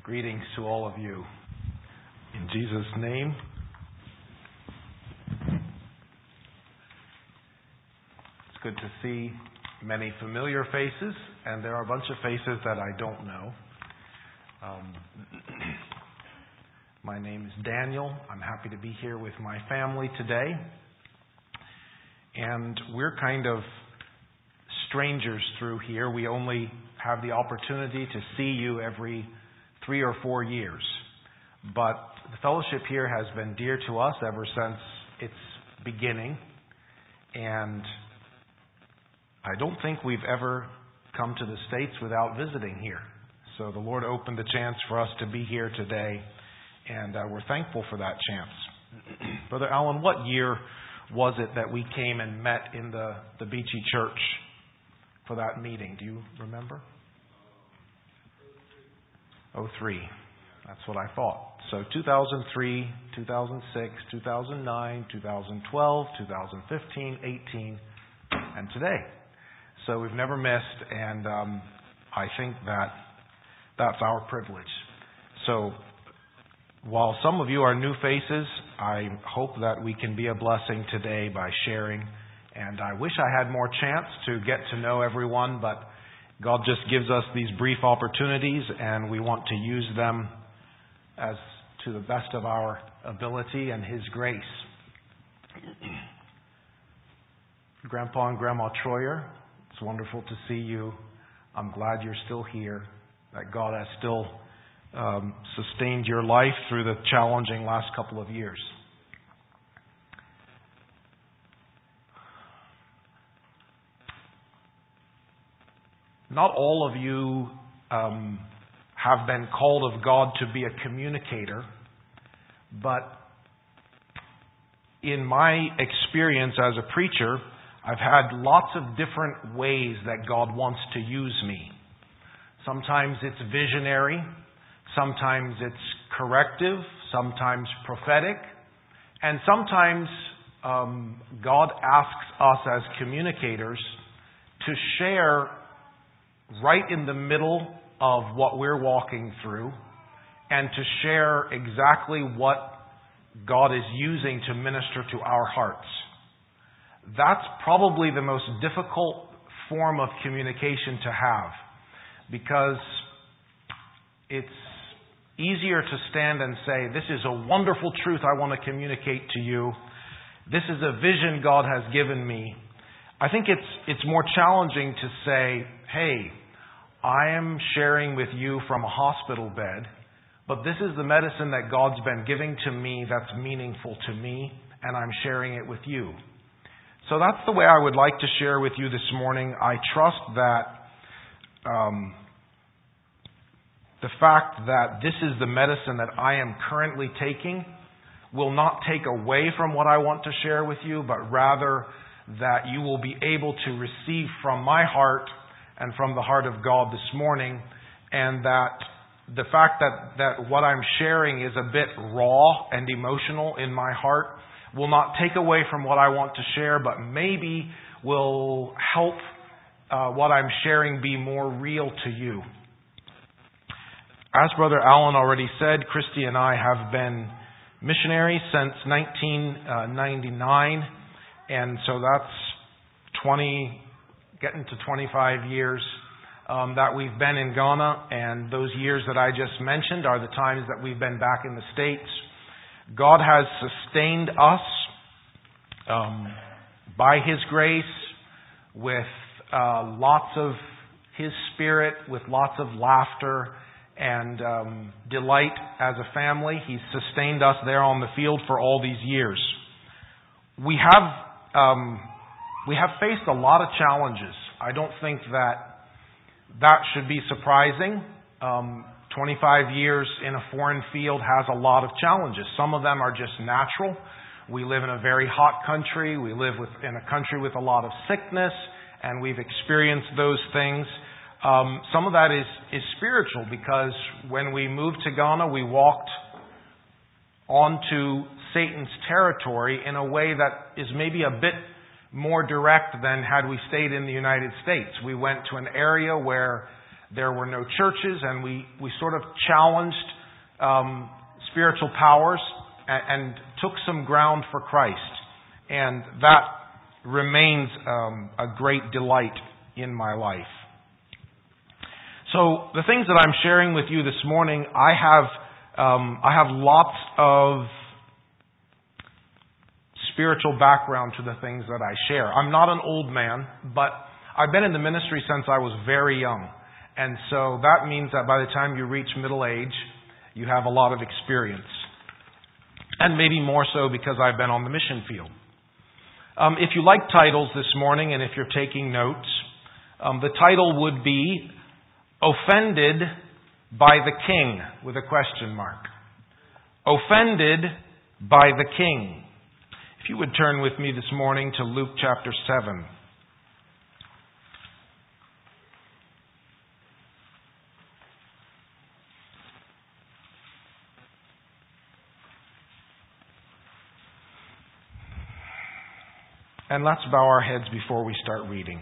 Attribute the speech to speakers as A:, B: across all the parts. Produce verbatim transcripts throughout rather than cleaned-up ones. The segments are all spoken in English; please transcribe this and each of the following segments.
A: Greetings to all of you. In Jesus' name. It's good to see many familiar faces, and there are a bunch of faces that I don't know. Um, my name is Daniel. I'm happy to be here with my family today. And we're kind of strangers through here. We only have the opportunity to see you every three or four years. But the fellowship here has been dear to us ever since its beginning. And I don't think we've ever come to the States without visiting here. So the Lord opened the chance for us to be here today, and uh, we're thankful for that chance. Brother Alan, what year was it that we came and met in the, the Beachy Church for that meeting? Do you remember? oh three. That's what I thought. So two thousand three, two thousand six, two thousand nine, two thousand twelve, two thousand fifteen, eighteen, and today. So we've never missed, and um, I think that that's our privilege. So while some of you are new faces, I hope that we can be a blessing today by sharing. And I wish I had more chance to get to know everyone, but God just gives us these brief opportunities, and we want to use them as to the best of our ability and His grace. Grandpa and Grandma Troyer, it's wonderful to see you. I'm glad you're still here, that God has still um, sustained your life through the challenging last couple of years. Not all of you um, have been called of God to be a communicator, but in my experience as a preacher, I've had lots of different ways that God wants to use me. Sometimes it's visionary, sometimes it's corrective, sometimes prophetic, and sometimes um, God asks us as communicators to share right in the middle of what we're walking through, and to share exactly what God is using to minister to our hearts. That's probably the most difficult form of communication to have, because it's easier to stand and say, this is a wonderful truth I want to communicate to you. This is a vision God has given me. I think it's it's more challenging to say, hey, I am sharing with you from a hospital bed, but this is the medicine that God's been giving to me that's meaningful to me, and I'm sharing it with you. So that's the way I would like to share with you this morning. I trust that um, the fact that this is the medicine that I am currently taking will not take away from what I want to share with you, but rather that you will be able to receive from my heart and from the heart of God this morning, and that the fact that, that what I'm sharing is a bit raw and emotional in my heart will not take away from what I want to share, but maybe will help uh, what I'm sharing be more real to you. As Brother Alan already said, Christy and I have been missionaries since nineteen ninety-nine, and so that's twenty getting to twenty-five years um, that we've been in Ghana, and those years that I just mentioned are the times that we've been back in the States. God has sustained us um, by His grace with uh, lots of His Spirit, with lots of laughter and um, delight as a family. He's sustained us there on the field for all these years. We have um, we have faced a lot of challenges. I don't think that that should be surprising. Um, twenty-five years in a foreign field has a lot of challenges. Some of them are just natural. We live in a very hot country. We live with, in a country with a lot of sickness, and we've experienced those things. Um, some of that is, is spiritual, because when we moved to Ghana, we walked onto Satan's territory in a way that is maybe a bit more direct than had we stayed in the United States. We went to an area where There were no churches, and we, we sort of challenged um, spiritual powers and, and took some ground for Christ. And that remains um, a great delight in my life. So the things that I'm sharing with you this morning, I have um, I have lots of spiritual background to the things that I share. I'm not an old man, but I've been in the ministry since I was very young. And so that means that by the time you reach middle age, you have a lot of experience. And maybe more so because I've been on the mission field. Um, if you like titles this morning, and if you're taking notes, um, the title would be Offended by the King, with a question mark. Offended by the King. If you would turn with me this morning to Luke chapter seven. And let's bow our heads before we start reading.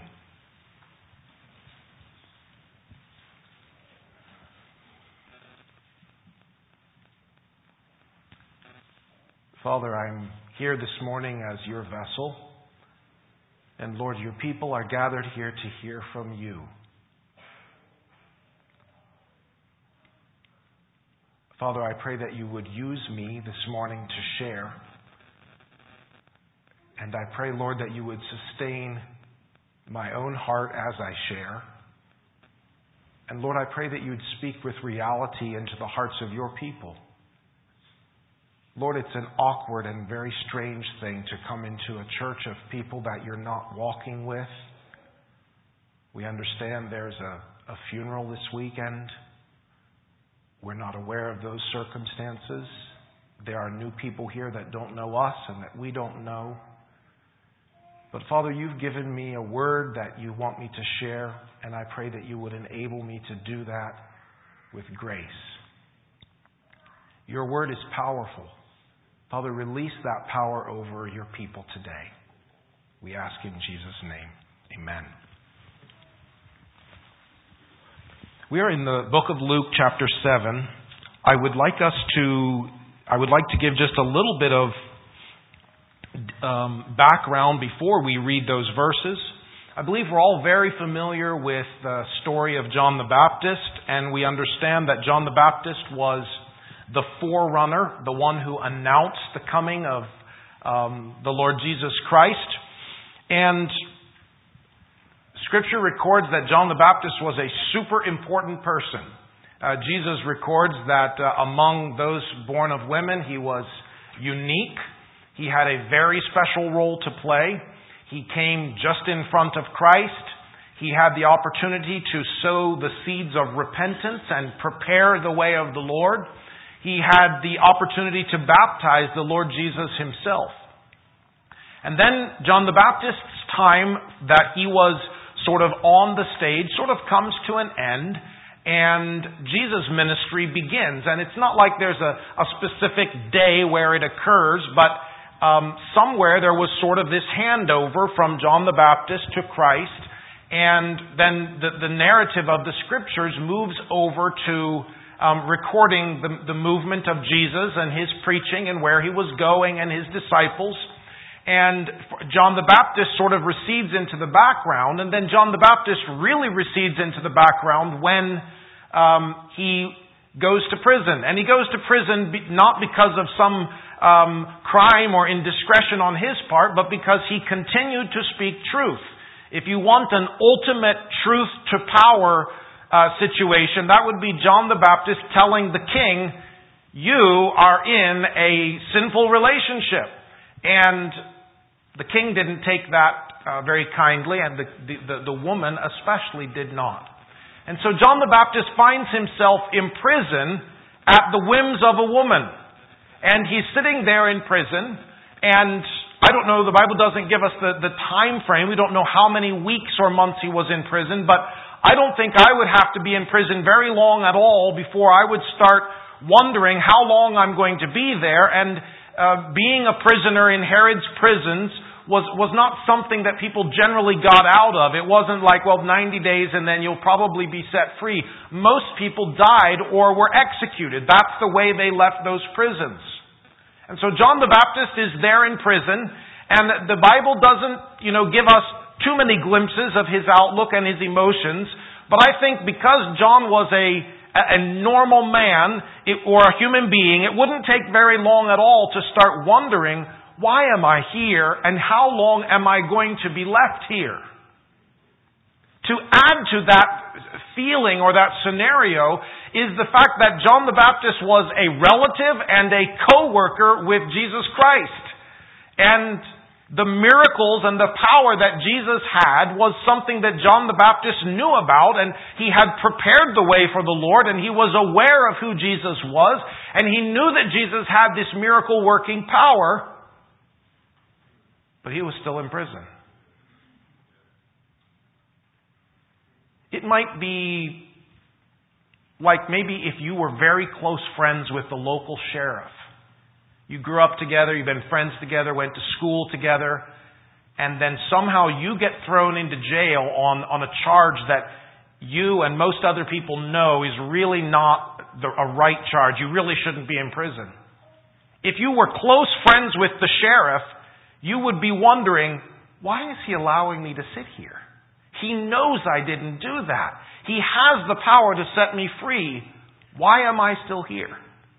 A: Father, I'm here this morning as your vessel. And Lord, your people are gathered here to hear from you. Father, I pray that you would use me this morning to share. And I pray, Lord, that you would sustain my own heart as I share. And Lord, I pray that you would speak with reality into the hearts of your people. Lord, it's an awkward and very strange thing to come into a church of people that you're not walking with. We understand there's a, a funeral this weekend. We're not aware of those circumstances. There are new people here that don't know us and that we don't know. But Father, you've given me a word that you want me to share, and I pray that you would enable me to do that with grace. Your word is powerful. Father, release that power over your people today. We ask in Jesus' name. Amen. We are in the book of Luke, chapter seven. I would like us to, I would like to give just a little bit of um, background before we read those verses. I believe we're all very familiar with the story of John the Baptist, and we understand that John the Baptist was the forerunner, the one who announced the coming of um, the Lord Jesus Christ. And Scripture records that John the Baptist was a super important person. Uh, Jesus records that uh, among those born of women, he was unique. He had a very special role to play. He came just in front of Christ. He had the opportunity to sow the seeds of repentance and prepare the way of the Lord. He had the opportunity to baptize the Lord Jesus himself. And then John the Baptist's time that he was sort of on the stage sort of comes to an end, and Jesus' ministry begins. And it's not like there's a, a specific day where it occurs, but um, somewhere there was sort of this handover from John the Baptist to Christ, and then the, the narrative of the Scriptures moves over to Um, recording the, the movement of Jesus and his preaching and where he was going and his disciples. And John the Baptist sort of recedes into the background, and then John the Baptist really recedes into the background when um, he goes to prison. And he goes to prison be, not because of some um, crime or indiscretion on his part, but because he continued to speak truth. If you want an ultimate truth to power Uh, situation, that would be John the Baptist telling the king, you are in a sinful relationship. And the king didn't take that uh, very kindly, and the, the, the, the woman especially did not. And so John the Baptist finds himself in prison at the whims of a woman. And he's sitting there in prison, and I don't know, the Bible doesn't give us the, the time frame. We don't know how many weeks or months he was in prison, but I don't think I would have to be in prison very long at all before I would start wondering how long I'm going to be there. And uh, being a prisoner in Herod's prisons was, was not something that people generally got out of. It wasn't like, well, ninety days and then you'll probably be set free. Most people died or were executed. That's the way they left those prisons. And so John the Baptist is there in prison, and the Bible doesn't, you know, give us too many glimpses of his outlook and his emotions. But I think because John was a, a normal man it, or a human being, it wouldn't take very long at all to start wondering, why am I here and how long am I going to be left here? To add to that feeling or that scenario is the fact that John the Baptist was a relative and a co-worker with Jesus Christ. And the miracles and the power that Jesus had was something that John the Baptist knew about, and he had prepared the way for the Lord, and he was aware of who Jesus was, and he knew that Jesus had this miracle-working power, but he was still in prison. It might be like maybe if you were very close friends with the local sheriff. You grew up together, you've been friends together, went to school together, and then somehow you get thrown into jail on, on a charge that you and most other people know is really not the, a right charge. You really shouldn't be in prison. If you were close friends with the sheriff, you would be wondering, why is he allowing me to sit here? He knows I didn't do that. He has the power to set me free. Why am I still here?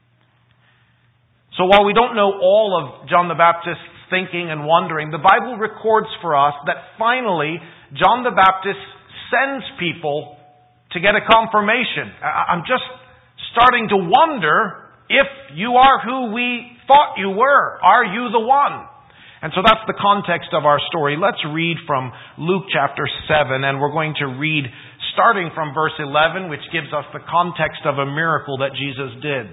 A: So while we don't know all of John the Baptist's thinking and wondering, the Bible records for us that finally John the Baptist sends people to get a confirmation. I'm just starting to wonder if you are who we thought you were. Are you the one? And so that's the context of our story. Let's read from Luke chapter seven, and we're going to read starting from verse eleven, which gives us the context of a miracle that Jesus did.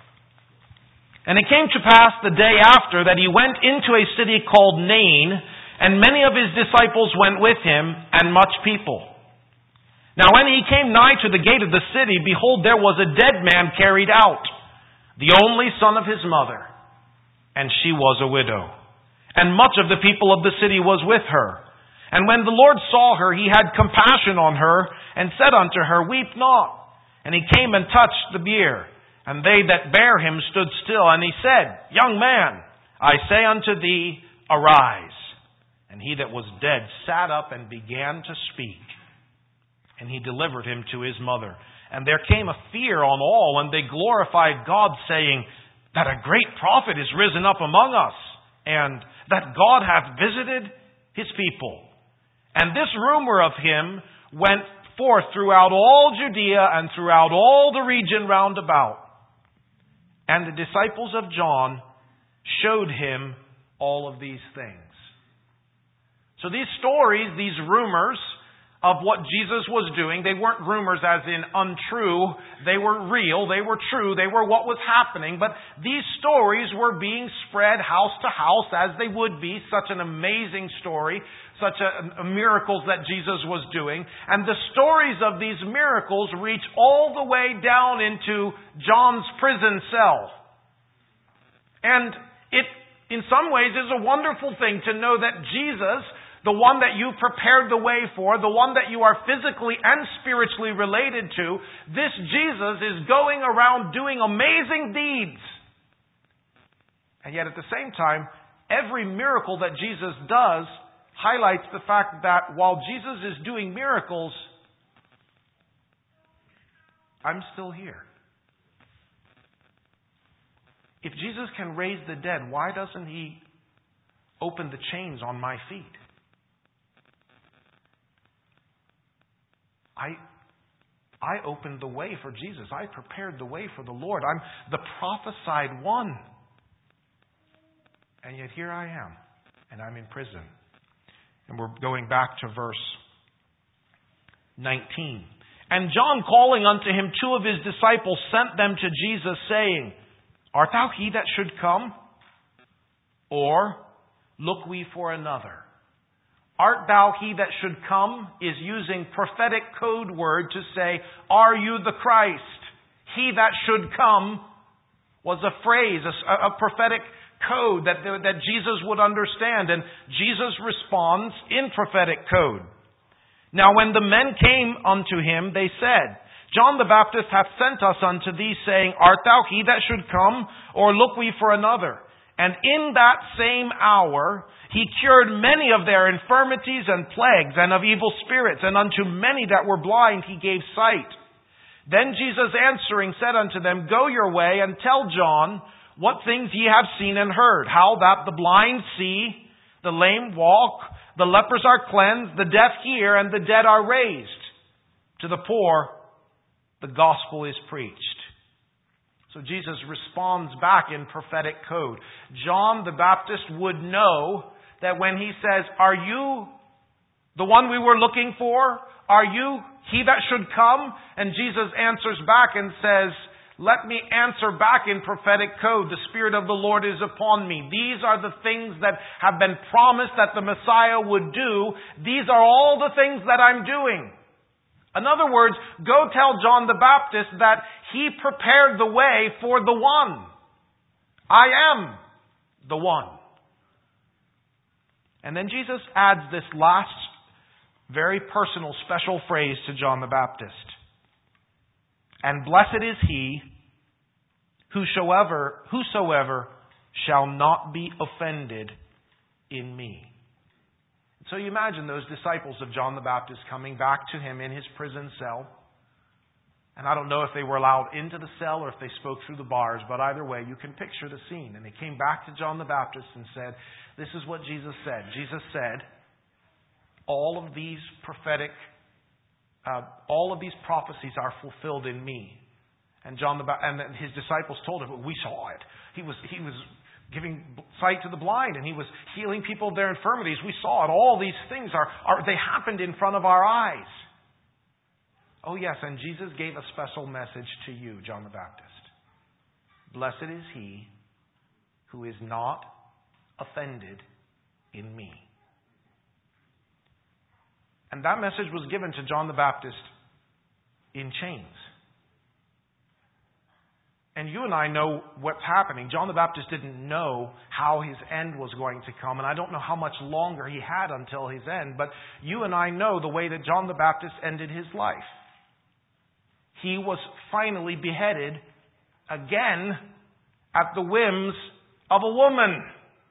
A: And it came to pass the day after that he went into a city called Nain, and many of his disciples went with him, and much people. Now when he came nigh to the gate of the city, behold, there was a dead man carried out, the only son of his mother, and she was a widow. And much of the people of the city was with her. And when the Lord saw her, he had compassion on her, and said unto her, Weep not. And he came and touched the bier. And they that bare him stood still. And he said, Young man, I say unto thee, arise. And he that was dead sat up and began to speak. And he delivered him to his mother. And there came a fear on all, and they glorified God, saying, That a great prophet is risen up among us, and that God hath visited his people. And this rumor of him went forth throughout all Judea and throughout all the region round about. And the disciples of John showed him all of these things. So these stories, these rumors of what Jesus was doing, they weren't rumors as in untrue. They were real. They were true. They were what was happening. But these stories were being spread house to house as they would be. Such an amazing story. Such a, a miracles that Jesus was doing. And the stories of these miracles reach all the way down into John's prison cell. And it, in some ways, is a wonderful thing to know that Jesus, the one that you prepared the way for, the one that you are physically and spiritually related to, this Jesus is going around doing amazing deeds. And yet at the same time, every miracle that Jesus does highlights the fact that while Jesus is doing miracles, I'm still here. If Jesus can raise the dead, why doesn't he open the chains on my feet? I I opened the way for Jesus. I prepared the way for the Lord. I'm the prophesied one. And yet here I am, and I'm in prison. And we're going back to verse nineteen. And John, calling unto him two of his disciples, sent them to Jesus, saying, Art thou he that should come? Or look we for another? Art thou he that should come is using prophetic code word to say, are you the Christ? He that should come was a phrase, a, a prophetic code that, that Jesus would understand. And Jesus responds in prophetic code. Now when the men came unto him, they said, John the Baptist hath sent us unto thee, saying, Art thou he that should come, or look we for another? And in that same hour he cured many of their infirmities and plagues, and of evil spirits, and unto many that were blind he gave sight. Then Jesus answering said unto them, Go your way, and tell John what things ye have seen and heard, how that the blind see, the lame walk, the lepers are cleansed, the deaf hear, and the dead are raised. To the poor the gospel is preached. So Jesus responds back in prophetic code. John the Baptist would know that when he says, Are you the one we were looking for? Are you he that should come? And Jesus answers back and says, Let me answer back in prophetic code. The Spirit of the Lord is upon me. These are the things that have been promised that the Messiah would do. These are all the things that I'm doing. In other words, go tell John the Baptist that he prepared the way for the one. I am the one. And then Jesus adds this last very personal, special phrase to John the Baptist. And blessed is he whosoever, whosoever shall not be offended in me. So you imagine those disciples of John the Baptist coming back to him in his prison cell. And I don't know if they were allowed into the cell or if they spoke through the bars, but either way, you can picture the scene. And they came back to John the Baptist and said, this is what Jesus said. Jesus said, all of these prophetic, uh, all of these prophecies are fulfilled in me. And John the ba- and his disciples told him, we saw it. He was, he was giving sight to the blind, and he was healing people of their infirmities. We saw it. All these things are, are they happened in front of our eyes. Oh yes, and Jesus gave a special message to you, John the Baptist. Blessed is he who is not offended in me. And that message was given to John the Baptist in chains. And you and I know what's happening. John the Baptist didn't know how his end was going to come. And I don't know how much longer he had until his end. But you and I know the way that John the Baptist ended his life. He was finally beheaded again at the whims of a woman.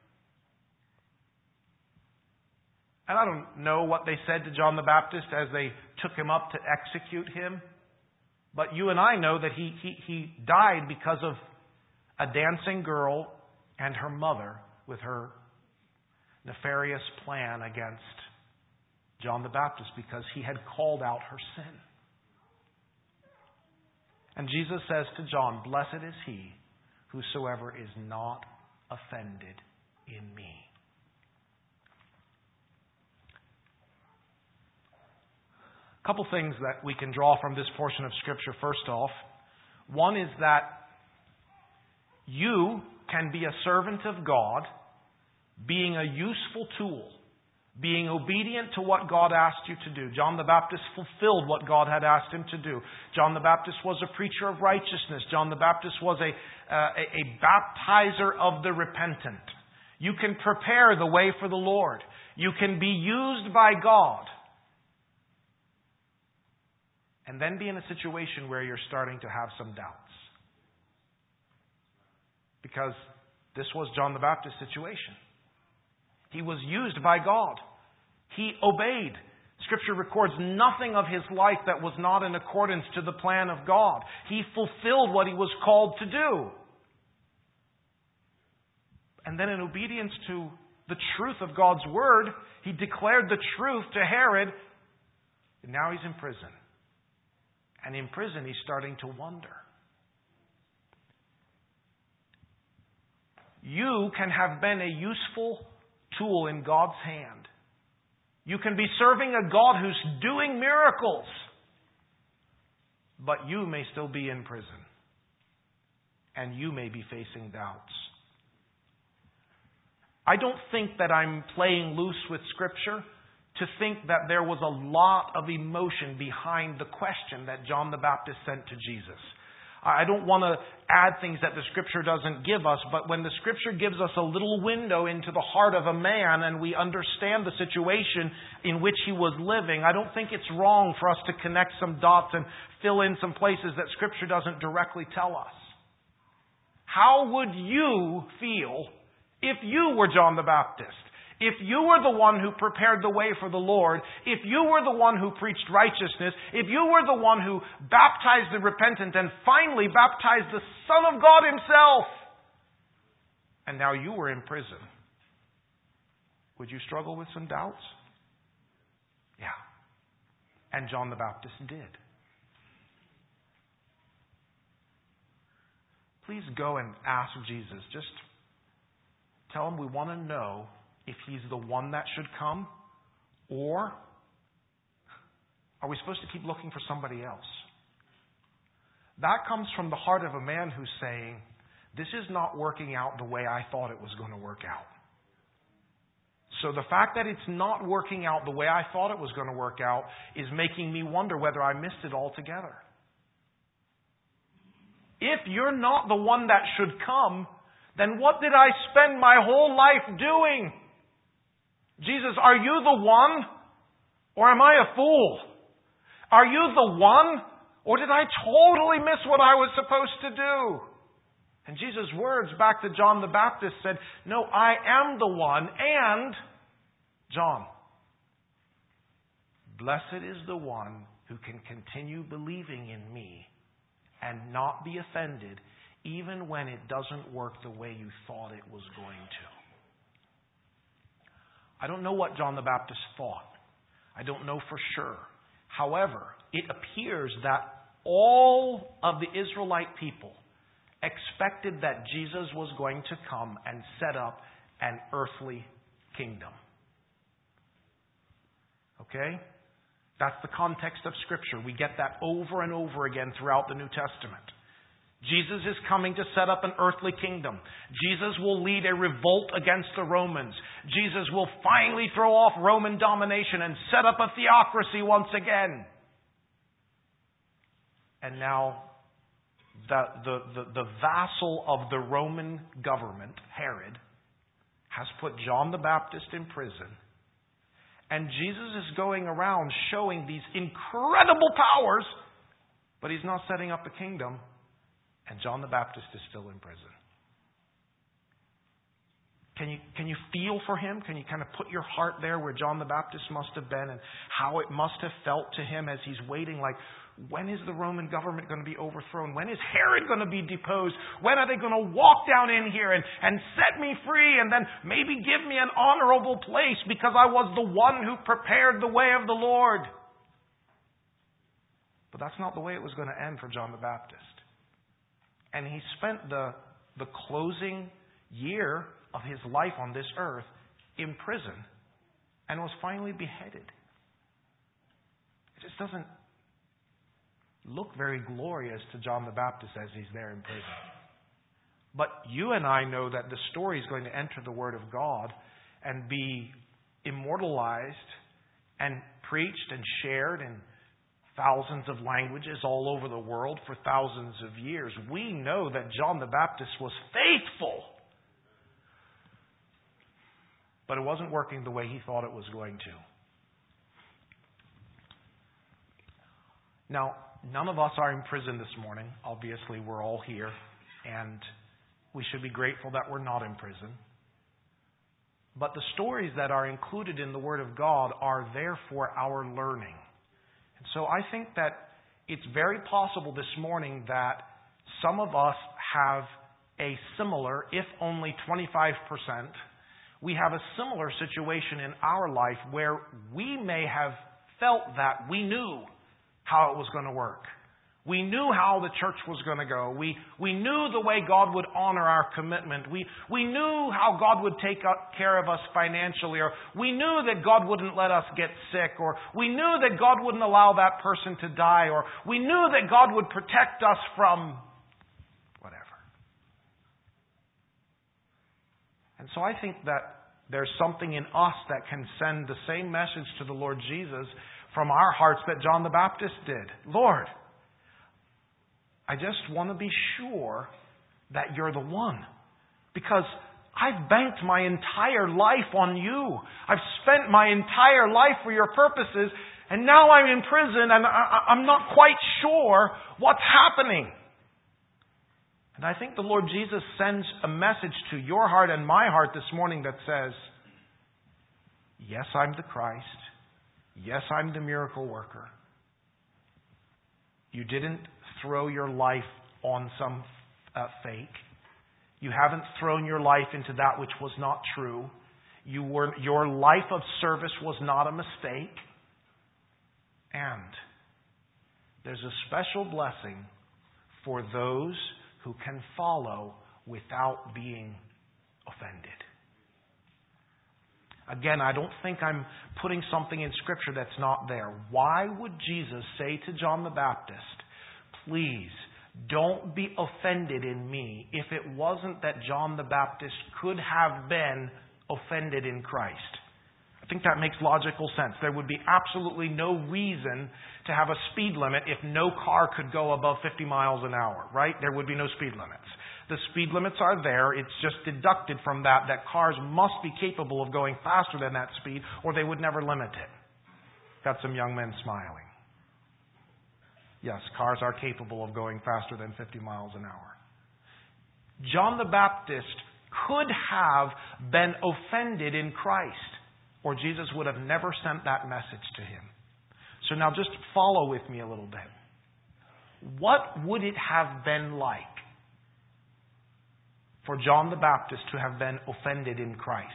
A: And I don't know what they said to John the Baptist as they took him up to execute him. But you and I know that he, he, he died because of a dancing girl and her mother with her nefarious plan against John the Baptist because he had called out her sin. And Jesus says to John, blessed is he whosoever is not offended in me. A couple things that we can draw from this portion of Scripture first off. One is that you can be a servant of God, being a useful tool, being obedient to what God asked you to do. John the Baptist fulfilled what God had asked him to do. John the Baptist was a preacher of righteousness. John the Baptist was a, uh, a, a baptizer of the repentant. You can prepare the way for the Lord. You can be used by God. And then be in a situation where you're starting to have some doubts. Because this was John the Baptist's situation. He was used by God. He obeyed. Scripture records nothing of his life that was not in accordance to the plan of God. He fulfilled what he was called to do. And then in obedience to the truth of God's word, he declared the truth to Herod. And now he's in prison. And in prison, he's starting to wonder. You can have been a useful tool in God's hand. You can be serving a God who's doing miracles. But you may still be in prison. And you may be facing doubts. I don't think that I'm playing loose with Scripture to think that there was a lot of emotion behind the question that John the Baptist sent to Jesus. I don't want to add things that the Scripture doesn't give us, but when the Scripture gives us a little window into the heart of a man and we understand the situation in which he was living, I don't think it's wrong for us to connect some dots and fill in some places that Scripture doesn't directly tell us. How would you feel if you were John the Baptist? If you were the one who prepared the way for the Lord, if you were the one who preached righteousness, if you were the one who baptized the repentant and finally baptized the Son of God Himself, and now you were in prison, would you struggle with some doubts? Yeah. And John the Baptist did. Please go and ask Jesus. Just tell Him we want to know if He's the one that should come, or are we supposed to keep looking for somebody else? That comes from the heart of a man who's saying, this is not working out the way I thought it was going to work out. So the fact that it's not working out the way I thought it was going to work out is making me wonder whether I missed it altogether. If you're not the one that should come, then what did I spend my whole life doing? Jesus, are you the one? Or am I a fool? Are you the one? Or did I totally miss what I was supposed to do? And Jesus' words back to John the Baptist said, no, I am the one. And, John, blessed is the one who can continue believing in me and not be offended even when it doesn't work the way you thought it was going to. I don't know what John the Baptist thought. I don't know for sure. However, it appears that all of the Israelite people expected that Jesus was going to come and set up an earthly kingdom. Okay? That's the context of Scripture. We get that over and over again throughout the New Testament. Jesus is coming to set up an earthly kingdom. Jesus will lead a revolt against the Romans. Jesus will finally throw off Roman domination and set up a theocracy once again. And now the, the, the, the vassal of the Roman government, Herod, has put John the Baptist in prison. And Jesus is going around showing these incredible powers, but He's not setting up a kingdom. And John the Baptist is still in prison. Can you, can you feel for him? Can you kind of put your heart there where John the Baptist must have been and how it must have felt to him as he's waiting like, when is the Roman government going to be overthrown? When is Herod going to be deposed? When are they going to walk down in here and, and set me free and then maybe give me an honorable place because I was the one who prepared the way of the Lord? But that's not the way it was going to end for John the Baptist. And he spent the, the closing year of his life on this earth in prison and was finally beheaded. It just doesn't look very glorious to John the Baptist as he's there in prison. But you and I know that the story is going to enter the Word of God and be immortalized and preached and shared in thousands of languages all over the world for thousands of years. We know that John the Baptist was faithful. But it wasn't working the way he thought it was going to. Now, none of us are in prison this morning. Obviously, we're all here. And we should be grateful that we're not in prison. But the stories that are included in the Word of God are there for our learning. And so I think that it's very possible this morning that some of us have a similar, if only twenty-five percent, we have a similar situation in our life where we may have felt that we knew how it was going to work. We knew how the church was going to go. We, we knew the way God would honor our commitment. We, we knew how God would take care of us financially. Or we knew that God wouldn't let us get sick. Or we knew that God wouldn't allow that person to die. Or we knew that God would protect us from whatever. And so I think that there's something in us that can send the same message to the Lord Jesus from our hearts that John the Baptist did. Lord, I just want to be sure that you're the one. Because I've banked my entire life on you. I've spent my entire life for your purposes, and now I'm in prison and I, I'm not quite sure what's happening. And I think the Lord Jesus sends a message to your heart and my heart this morning that says, yes, I'm the Christ. Yes, I'm the miracle worker. You didn't throw your life on some uh, fake. You haven't thrown your life into that which was not true. You were, your life of service was not a mistake. And there's a special blessing for those who can follow without being offended. Again, I don't think I'm putting something in Scripture that's not there. Why would Jesus say to John the Baptist, please don't be offended in me, if it wasn't that John the Baptist could have been offended in Christ? I think that makes logical sense. There would be absolutely no reason to have a speed limit if no car could go above fifty miles an hour, right? There would be no speed limits. The speed limits are there. It's just deducted from that that cars must be capable of going faster than that speed, or they would never limit it. Got some young men smiling. Yes, cars are capable of going faster than fifty miles an hour. John the Baptist could have been offended in Christ, or Jesus would have never sent that message to him. So now just follow with me a little bit. What would it have been like for John the Baptist to have been offended in Christ?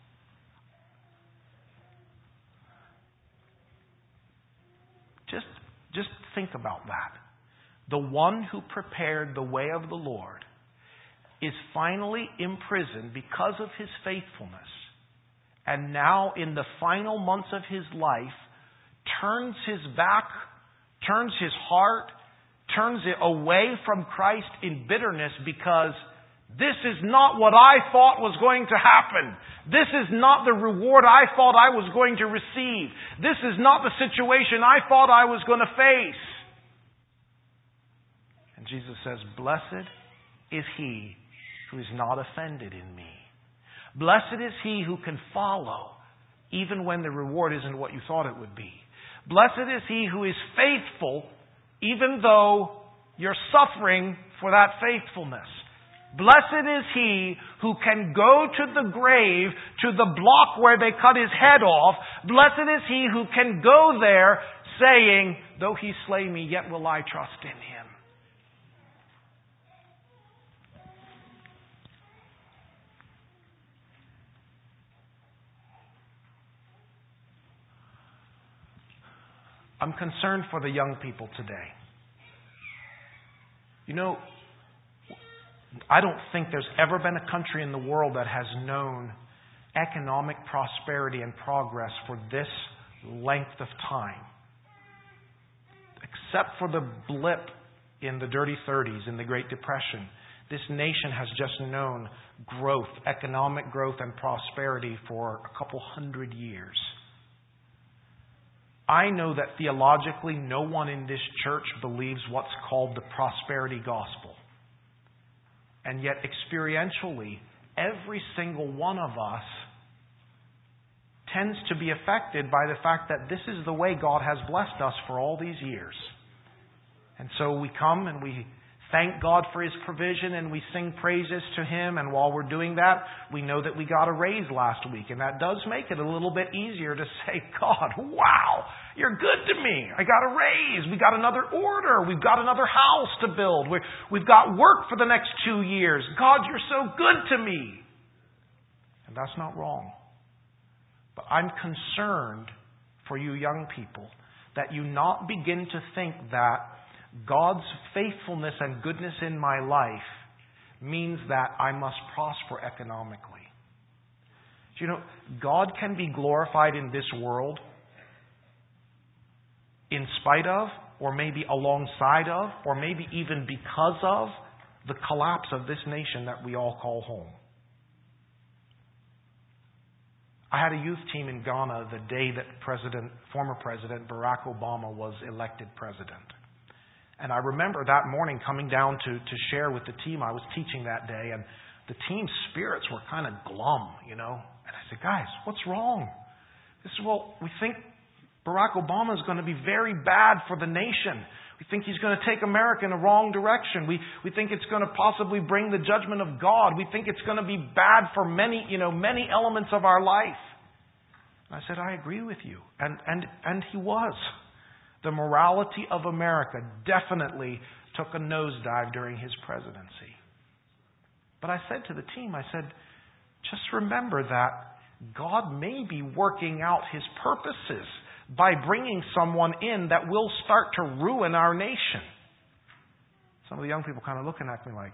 A: Just, just think about that. The one who prepared the way of the Lord is finally imprisoned because of his faithfulness. And now in the final months of his life, turns his back, turns his heart, turns it away from Christ in bitterness because this is not what I thought was going to happen. This is not the reward I thought I was going to receive. This is not the situation I thought I was going to face. And Jesus says, blessed is he who is not offended in me. Blessed is he who can follow even when the reward isn't what you thought it would be. Blessed is he who is faithful even though you're suffering for that faithfulness. Blessed is he who can go to the grave, to the block where they cut his head off. Blessed is he who can go there saying, though he slay me, yet will I trust in him. I'm concerned for the young people today. You know, I don't think there's ever been a country in the world that has known economic prosperity and progress for this length of time. Except for the blip in the dirty thirties, in the Great Depression, this nation has just known growth, economic growth and prosperity for a couple hundred years. I know that theologically no one in this church believes what's called the prosperity gospel. And yet experientially, every single one of us tends to be affected by the fact that this is the way God has blessed us for all these years. And so we come and we thank God for His provision and we sing praises to Him. And while we're doing that, we know that we got a raise last week. And that does make it a little bit easier to say, God, wow, you're good to me. I got a raise. We got another order. We've got another house to build. We're, we've got work for the next two years. God, you're so good to me. And that's not wrong. But I'm concerned for you young people that you not begin to think that God's faithfulness and goodness in my life means that I must prosper economically. Do you know, God can be glorified in this world in spite of, or maybe alongside of, or maybe even because of the collapse of this nation that we all call home. I had a youth team in Ghana the day that President, former President Barack Obama was elected president. And I remember that morning coming down to, to share with the team I was teaching that day, and the team's spirits were kind of glum, you know. And I said, guys, what's wrong? They said, well, we think Barack Obama is going to be very bad for the nation. We think he's going to take America in a wrong direction. We we think it's going to possibly bring the judgment of God. We think it's going to be bad for many, you know, many elements of our life. And I said, I agree with you. And and and he was. The morality of America definitely took a nosedive during his presidency. But I said to the team, I said, just remember that God may be working out His purposes by bringing someone in that will start to ruin our nation. Some of the young people kind of looking at me like,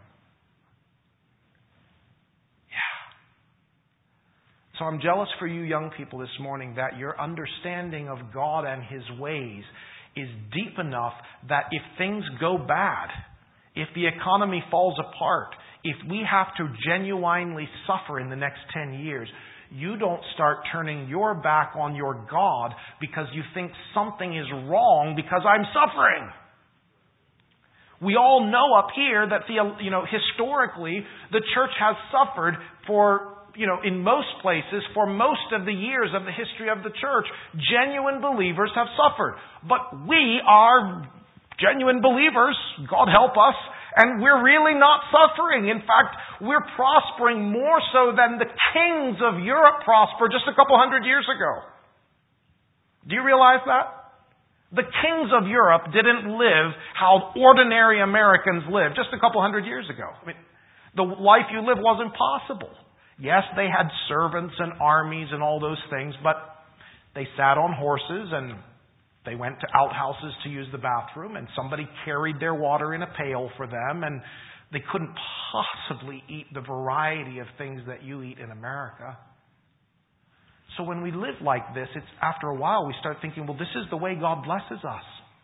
A: yeah. So I'm jealous for you young people this morning that your understanding of God and His ways is deep enough that if things go bad, if the economy falls apart, if we have to genuinely suffer in the next ten years, you don't start turning your back on your God because you think something is wrong because I'm suffering. We all know up here that the, you know, historically the church has suffered for, you know, in most places for most of the years of the history of the church. Genuine believers have suffered. But we are genuine believers, God help us, and we're really not suffering. In fact, we're prospering more so than the kings of Europe prospered just a couple hundred years ago. Do you realize that? The kings of Europe didn't live how ordinary Americans lived just a couple hundred years ago. I mean, the life you live wasn't possible. Yes, they had servants and armies and all those things, but they sat on horses and they went to outhouses to use the bathroom, and somebody carried their water in a pail for them, and they couldn't possibly eat the variety of things that you eat in America. So when we live like this, it's after a while we start thinking, well, this is the way God blesses us.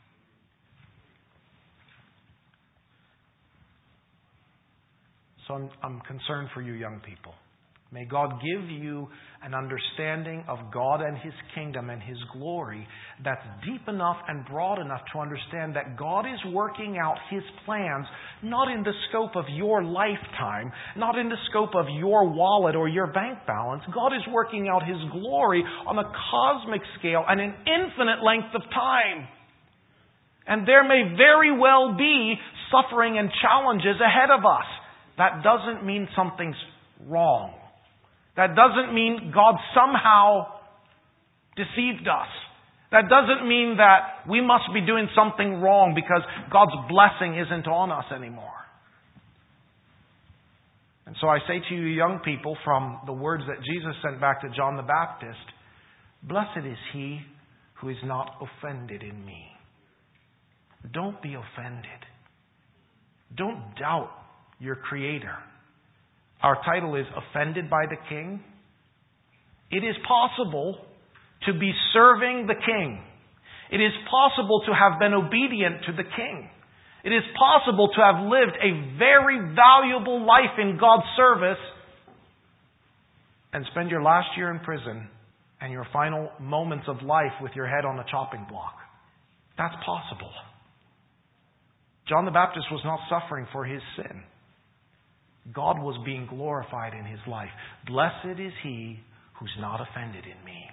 A: So I'm, I'm concerned for you young people. May God give you an understanding of God and His kingdom and His glory that's deep enough and broad enough to understand that God is working out His plans not in the scope of your lifetime, not in the scope of your wallet or your bank balance. God is working out His glory on a cosmic scale and an infinite length of time. And there may very well be suffering and challenges ahead of us. That doesn't mean something's wrong. That doesn't mean God somehow deceived us. That doesn't mean that we must be doing something wrong because God's blessing isn't on us anymore. And so I say to you young people, from the words that Jesus sent back to John the Baptist, blessed is he who is not offended in me. Don't be offended. Don't doubt your Creator. Our title is Offended by the King. It is possible to be serving the King. It is possible to have been obedient to the King. It is possible to have lived a very valuable life in God's service and spend your last year in prison and your final moments of life with your head on a chopping block. That's possible. John the Baptist was not suffering for his sin. God was being glorified in his life. Blessed is he who's not offended in me.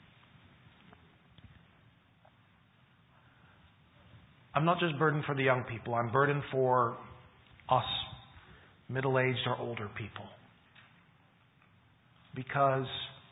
A: I'm not just burdened for the young people. I'm burdened for us, middle-aged or older people. Because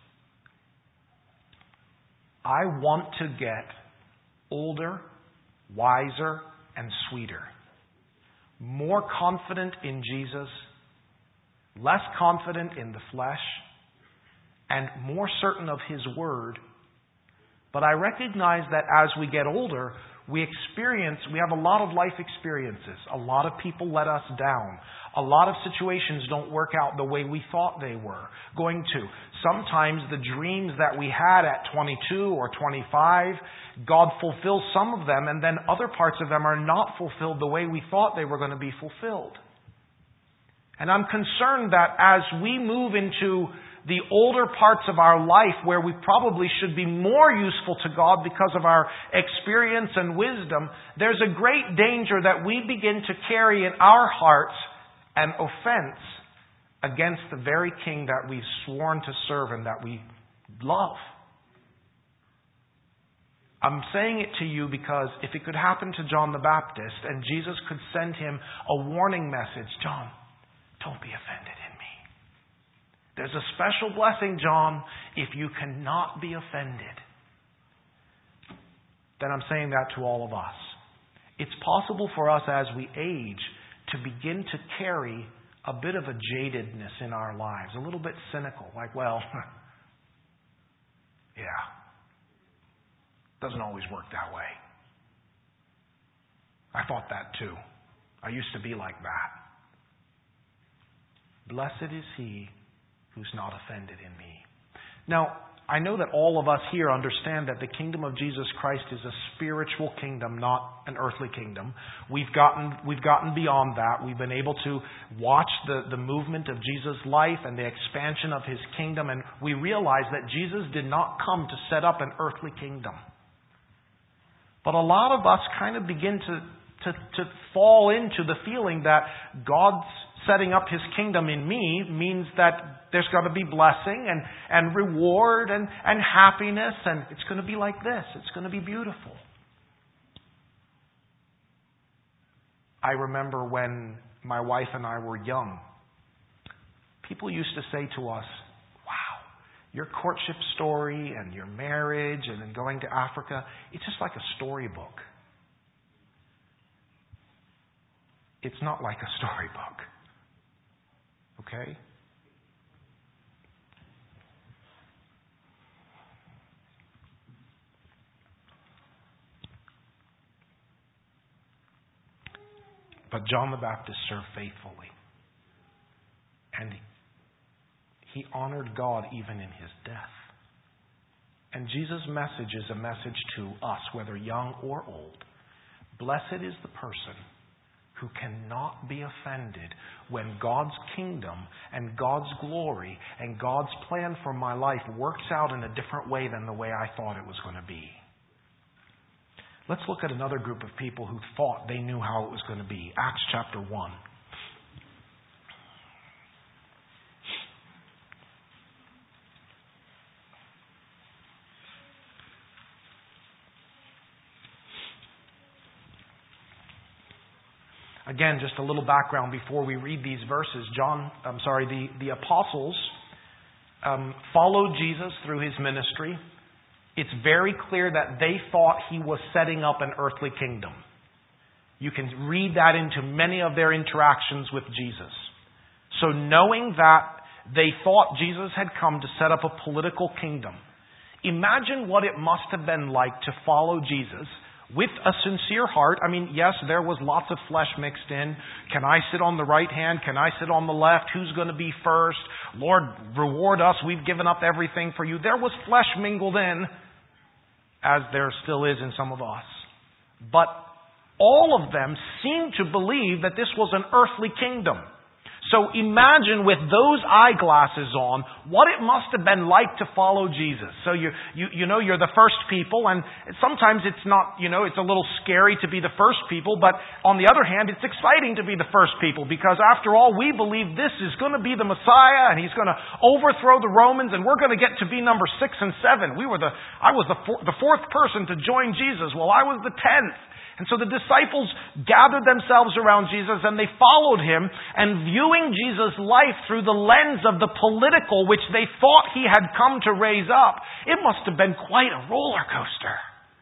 A: I want to get older, wiser, and sweeter. More confident in Jesus, less confident in the flesh, and more certain of His Word. But I recognize that as we get older, we experience, we have a lot of life experiences. A lot of people let us down. A lot of situations don't work out the way we thought they were going to. Sometimes the dreams that we had at twenty-two or twenty-five, God fulfills some of them, and then other parts of them are not fulfilled the way we thought they were going to be fulfilled. And I'm concerned that as we move into the older parts of our life where we probably should be more useful to God because of our experience and wisdom, there's a great danger that we begin to carry in our hearts an offense against the very King that we've sworn to serve and that we love. I'm saying it to you because if it could happen to John the Baptist and Jesus could send him a warning message, John, don't be offended in me. There's a special blessing, John, if you cannot be offended. Then I'm saying that to all of us. It's possible for us as we age to begin to carry a bit of a jadedness in our lives, a little bit cynical, like, well, yeah. Doesn't always work that way. I thought that too. I used to be like that. Blessed is he who's not offended in me. Now, I know that all of us here understand that the kingdom of Jesus Christ is a spiritual kingdom, not an earthly kingdom. We've gotten we've gotten beyond that. We've been able to watch the, the movement of Jesus' life and the expansion of his kingdom, and we realize that Jesus did not come to set up an earthly kingdom. But a lot of us kind of begin to, to, to fall into the feeling that God's setting up his kingdom in me means that there's got to be blessing and, and reward and, and happiness, and it's going to be like this. It's going to be beautiful. I remember when my wife and I were young, people used to say to us, wow, your courtship story and your marriage and then going to Africa, it's just like a storybook. It's not like a storybook. Okay? But John the Baptist served faithfully. And he honored God even in his death. And Jesus' message is a message to us, whether young or old. Blessed is the person who cannot be offended when God's kingdom and God's glory and God's plan for my life works out in a different way than the way I thought it was going to be. Let's look at another group of people who thought they knew how it was going to be. Acts chapter one. Again, just a little background before we read these verses. John, I'm sorry, the, the apostles um, followed Jesus through his ministry. It's very clear that they thought he was setting up an earthly kingdom. You can read that into many of their interactions with Jesus. So knowing that they thought Jesus had come to set up a political kingdom, imagine what it must have been like to follow Jesus with a sincere heart. I mean, yes, there was lots of flesh mixed in. Can I sit on the right hand? Can I sit on the left? Who's going to be first? Lord, reward us. We've given up everything for you. There was flesh mingled in, as there still is in some of us. But all of them seemed to believe that this was an earthly kingdom. So imagine with those eyeglasses on what it must have been like to follow Jesus. So you, you, you know, you're the first people, and sometimes it's not, you know, it's a little scary to be the first people, but on the other hand, it's exciting to be the first people because after all, we believe this is going to be the Messiah and he's going to overthrow the Romans and we're going to get to be number six and seven. We were the, I was the, four, the fourth person to join Jesus. Well, I was the tenth. And so the disciples gathered themselves around Jesus and they followed him, and viewing Jesus' life through the lens of the political which they thought he had come to raise up, it must have been quite a roller coaster.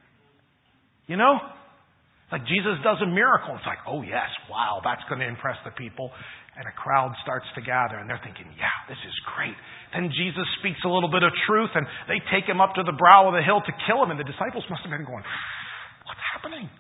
A: You know? Like Jesus does a miracle. It's like, oh yes, wow, that's going to impress the people. And a crowd starts to gather and they're thinking, yeah, this is great. Then Jesus speaks a little bit of truth and they take him up to the brow of the hill to kill him. And the disciples must have been going, what's happening?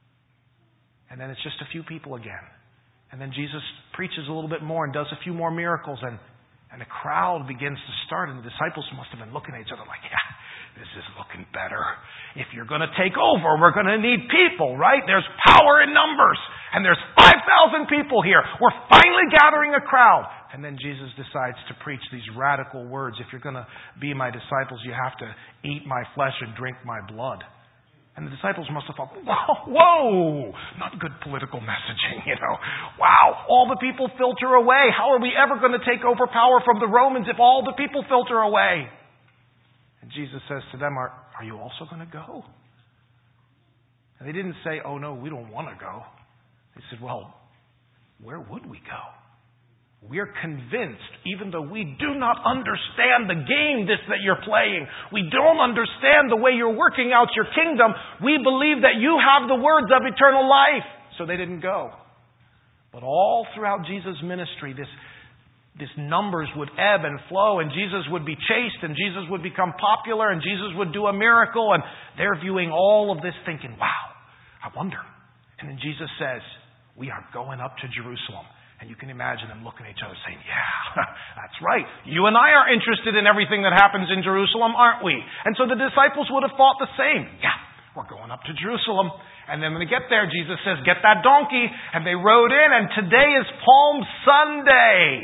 A: And then it's just a few people again. And then Jesus preaches a little bit more and does a few more miracles. And, and the crowd begins to start. And the disciples must have been looking at each other like, yeah, this is looking better. If you're going to take over, we're going to need people, right? There's power in numbers. And there's five thousand people here. We're finally gathering a crowd. And then Jesus decides to preach these radical words. If you're going to be my disciples, you have to eat my flesh and drink my blood. And the disciples must have thought, whoa, whoa, not good political messaging, you know. Wow, all the people filter away. How are we ever going to take over power from the Romans if all the people filter away? And Jesus says to them, are, are you also going to go? And they didn't say, oh no, we don't want to go. They said, well, where would we go? We're convinced, even though we do not understand the game this that you're playing, we don't understand the way you're working out your kingdom, we believe that you have the words of eternal life. So they didn't go. But all throughout Jesus' ministry, this, this numbers would ebb and flow, and Jesus would be chased, and Jesus would become popular, and Jesus would do a miracle, and they're viewing all of this thinking, wow, I wonder. And then Jesus says, we are going up to Jerusalem. And you can imagine them looking at each other saying, yeah, that's right. You and I are interested in everything that happens in Jerusalem, aren't we? And so the disciples would have thought the same. Yeah, we're going up to Jerusalem. And then when they get there, Jesus says, get that donkey. And they rode in, and today is Palm Sunday.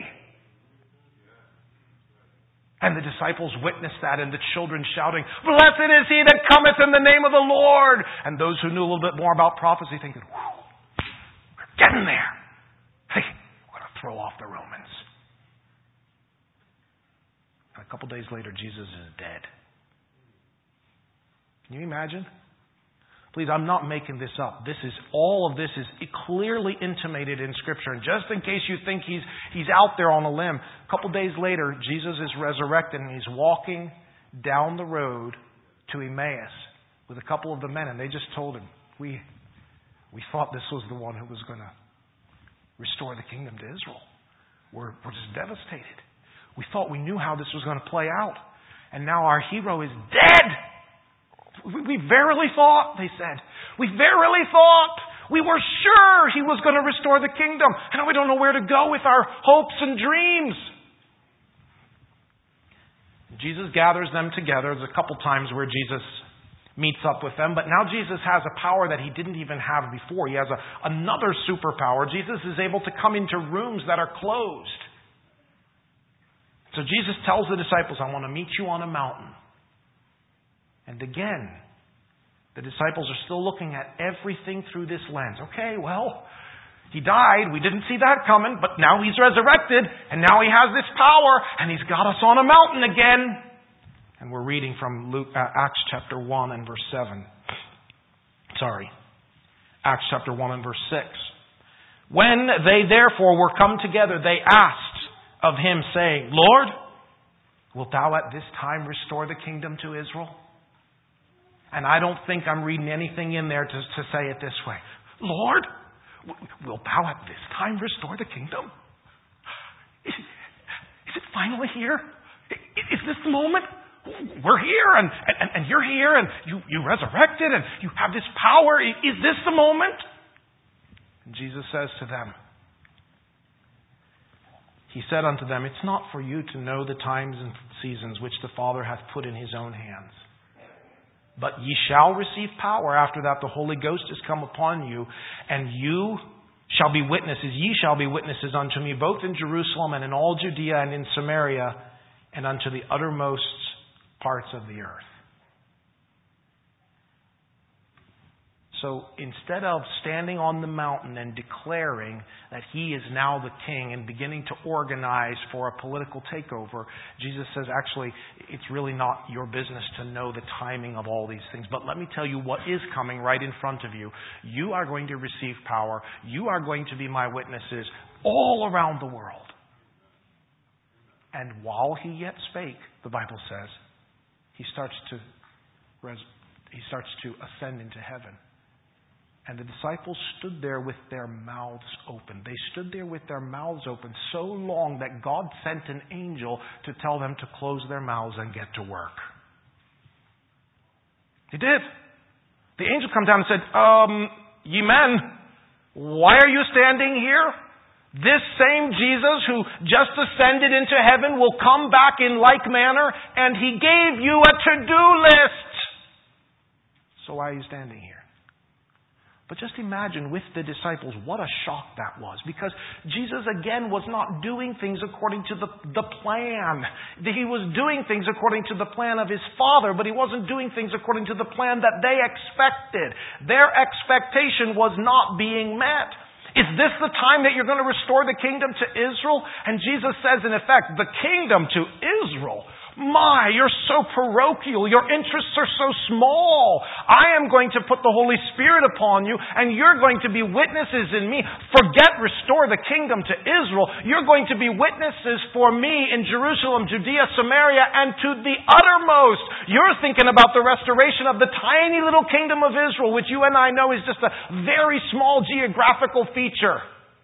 A: And the disciples witnessed that, and the children shouting, blessed is he that cometh in the name of the Lord. And those who knew a little bit more about prophecy thinking, whew, we're getting there. Hey, throw off the Romans. And a couple days later, Jesus is dead. Can you imagine? Please, I'm not making this up. This is all of this is clearly intimated in Scripture. And just in case you think he's he's out there on a limb, a couple days later, Jesus is resurrected and he's walking down the road to Emmaus with a couple of the men, and they just told him, "We we thought this was the one who was going to restore the kingdom to Israel. We're, we're just devastated. We thought we knew how this was going to play out. And now our hero is dead. We, we verily thought," they said. "We verily thought. We were sure he was going to restore the kingdom. And now we don't know where to go with our hopes and dreams." Jesus gathers them together. There's a couple times where Jesus meets up with them. But now Jesus has a power that he didn't even have before. He has a, another superpower. Jesus is able to come into rooms that are closed. So Jesus tells the disciples, "I want to meet you on a mountain." And again, the disciples are still looking at everything through this lens. Okay, well, he died. We didn't see that coming. But now he's resurrected. And now he has this power. And he's got us on a mountain again. And we're reading from Luke, uh, Acts chapter one and verse seven. Sorry. Acts chapter one and verse six. "When they therefore were come together, they asked of him, saying, Lord, wilt thou at this time restore the kingdom to Israel?" And I don't think I'm reading anything in there to, to say it this way. Lord, wilt thou at this time restore the kingdom? Is, is it finally here? Is this the moment? We're here, and, and, and you're here, and you, you resurrected, and you have this power. Is this the moment? And Jesus says to them, He said unto them, "It's not for you to know the times and seasons which the Father hath put in his own hands. But ye shall receive power after that the Holy Ghost is come upon you, and you shall be witnesses, ye shall be witnesses unto me, both in Jerusalem and in all Judea and in Samaria, and unto the uttermost parts of the earth." So instead of standing on the mountain and declaring that he is now the king and beginning to organize for a political takeover, Jesus says, actually, it's really not your business to know the timing of all these things. But let me tell you what is coming right in front of you. You are going to receive power. You are going to be my witnesses all around the world. And while he yet spake, the Bible says, he starts to res- he starts to ascend into heaven. And the disciples stood there with their mouths open. They stood there with their mouths open so long that God sent an angel to tell them to close their mouths and get to work. He did. The angel come down and said, um, "Ye men, why are you standing here? This same Jesus who just ascended into heaven will come back in like manner, and he gave you a to-do list. So why are you standing here?" But just imagine with the disciples what a shock that was. Because Jesus, again, was not doing things according to the, the plan. He was doing things according to the plan of His Father, but He wasn't doing things according to the plan that they expected. Their expectation was not being met. Is this the time that you're going to restore the kingdom to Israel? And Jesus says, in effect, the kingdom to Israel? My, you're so parochial. Your interests are so small. I am going to put the Holy Spirit upon you, and you're going to be witnesses in me. Forget restore the kingdom to Israel. You're going to be witnesses for me in Jerusalem, Judea, Samaria, and to the uttermost. You're thinking about the restoration of the tiny little kingdom of Israel, which you and I know is just a very small geographical feature.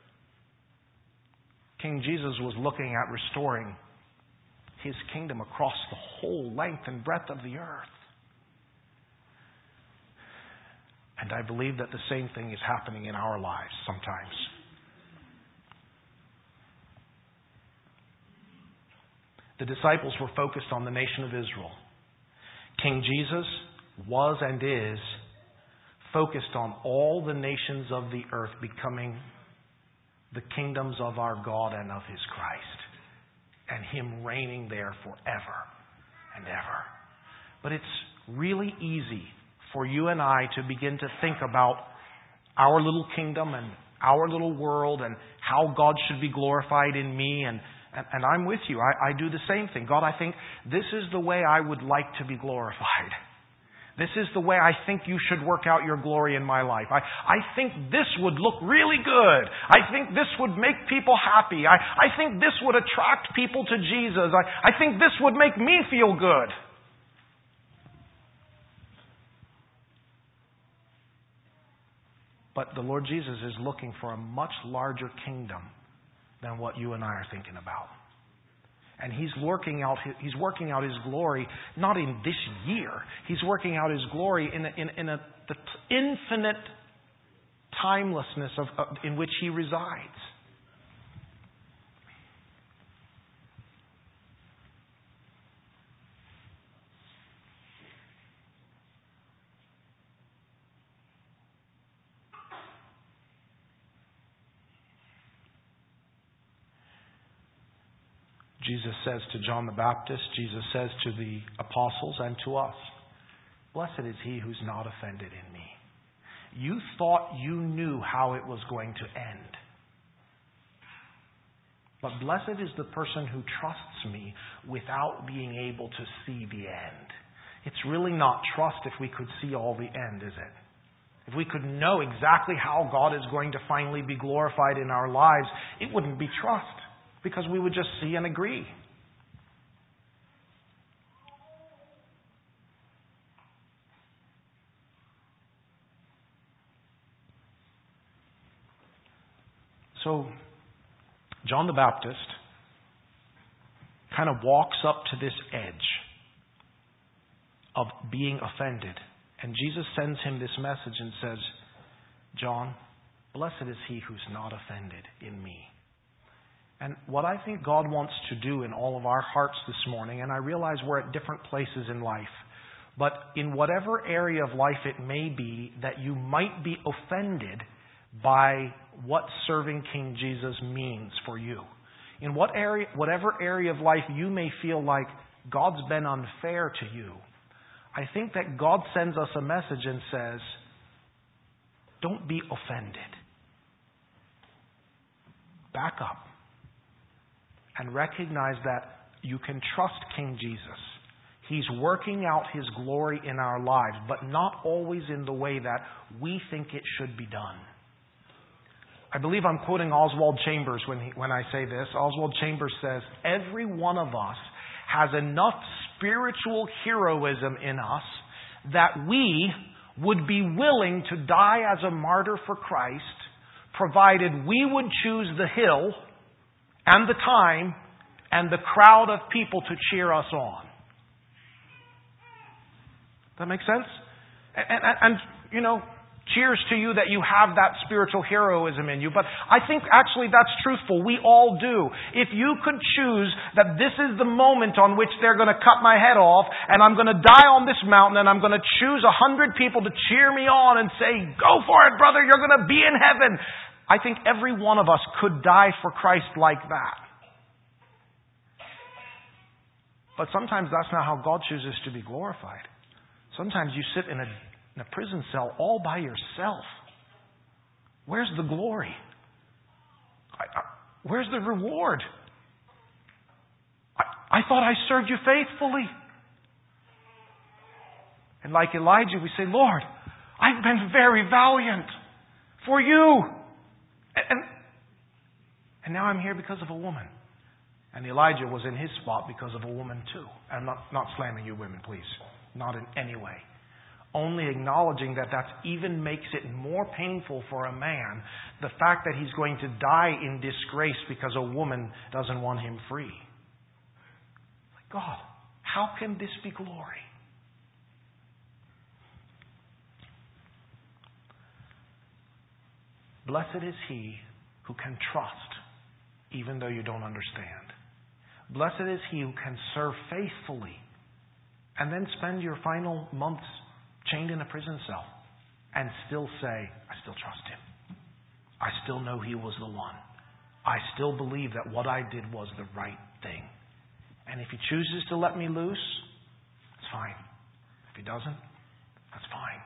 A: King Jesus was looking at restoring His kingdom across the whole length and breadth of the earth. And I believe that the same thing is happening in our lives sometimes. The disciples were focused on the nation of Israel. King Jesus was and is focused on all the nations of the earth becoming the kingdoms of our God and of His Christ, and Him reigning there forever and ever. But it's really easy for you and I to begin to think about our little kingdom and our little world and how God should be glorified in me. And, and, and I'm with you. I, I do the same thing. God, I think this is the way I would like to be glorified. This is the way I think you should work out your glory in my life. I, I think this would look really good. I think this would make people happy. I, I think this would attract people to Jesus. I, I think this would make me feel good. But the Lord Jesus is looking for a much larger kingdom than what you and I are thinking about. And He's working out His, He's working out His glory not in this year. He's working out His glory in a, in, in a, the infinite timelessness of, of in which He resides. Jesus says to John the Baptist, Jesus says to the apostles and to us, blessed is he who's not offended in me. You thought you knew how it was going to end. But blessed is the person who trusts me without being able to see the end. It's really not trust if we could see all the end, is it? If we could know exactly how God is going to finally be glorified in our lives, it wouldn't be trust. Because we would just see and agree. So, John the Baptist kind of walks up to this edge of being offended. And Jesus sends him this message and says, John, blessed is he who's not offended in me. And what I think God wants to do in all of our hearts this morning, and I realize we're at different places in life, but in whatever area of life it may be that you might be offended by what serving King Jesus means for you. In what area, whatever area of life you may feel like God's been unfair to you, I think that God sends us a message and says, don't be offended. Back up. And recognize that you can trust King Jesus. He's working out His glory in our lives, but not always in the way that we think it should be done. I believe I'm quoting Oswald Chambers when, he, when I say this. Oswald Chambers says, every one of us has enough spiritual heroism in us that we would be willing to die as a martyr for Christ, provided we would choose the hill and the time and the crowd of people to cheer us on. That make sense? And, and, and, you know, Cheers to you that you have that spiritual heroism in you. But I think actually that's truthful. We all do. If you could choose that this is the moment on which they're going to cut my head off and I'm going to die on this mountain and I'm going to choose a hundred people to cheer me on and say, go for it, brother, you're going to be in heaven. I think every one of us could die for Christ like that. But sometimes that's not how God chooses to be glorified. Sometimes you sit in a in a prison cell all by yourself. Where's the glory? I, I, where's the reward? I, I thought I served you faithfully. And like Elijah, we say, Lord, I've been very valiant for you. And, and now I'm here because of a woman. And Elijah was in his spot because of a woman too. I'm not, not slamming you women, please. Not in any way. Only acknowledging that that even makes it more painful for a man, the fact that he's going to die in disgrace because a woman doesn't want him free. Like, God, how can this be glory? Blessed is he who can trust even though you don't understand. Blessed is he who can serve faithfully and then spend your final months chained in a prison cell and still say, I still trust him. I still know he was the one. I still believe that what I did was the right thing. And if he chooses to let me loose, it's fine. If he doesn't, that's fine.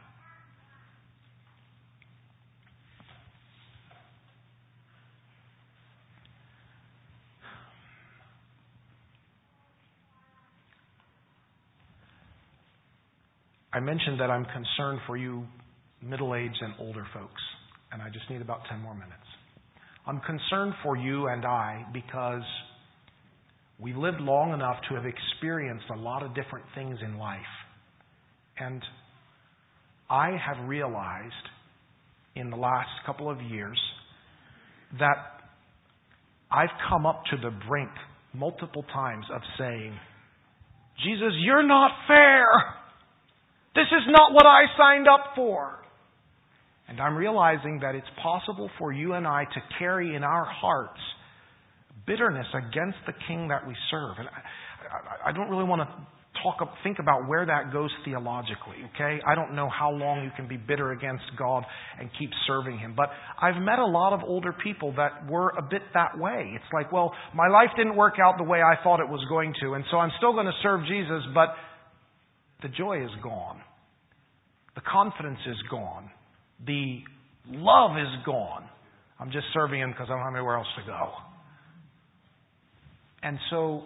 A: I mentioned that I'm concerned for you middle-aged and older folks, and I just need about ten more minutes. I'm concerned for you and I because we've lived long enough to have experienced a lot of different things in life. And I have realized in the last couple of years that I've come up to the brink multiple times of saying, Jesus, you're not fair. This is not what I signed up for. And I'm realizing that it's possible for you and I to carry in our hearts bitterness against the King that we serve. And I, I, I don't really want to talk, think about where that goes theologically, okay? I don't know how long you can be bitter against God and keep serving Him. But I've met a lot of older people that were a bit that way. It's like, well, my life didn't work out the way I thought it was going to, and so I'm still going to serve Jesus, but the joy is gone. The confidence is gone. The love is gone. I'm just serving Him because I don't have anywhere else to go. And so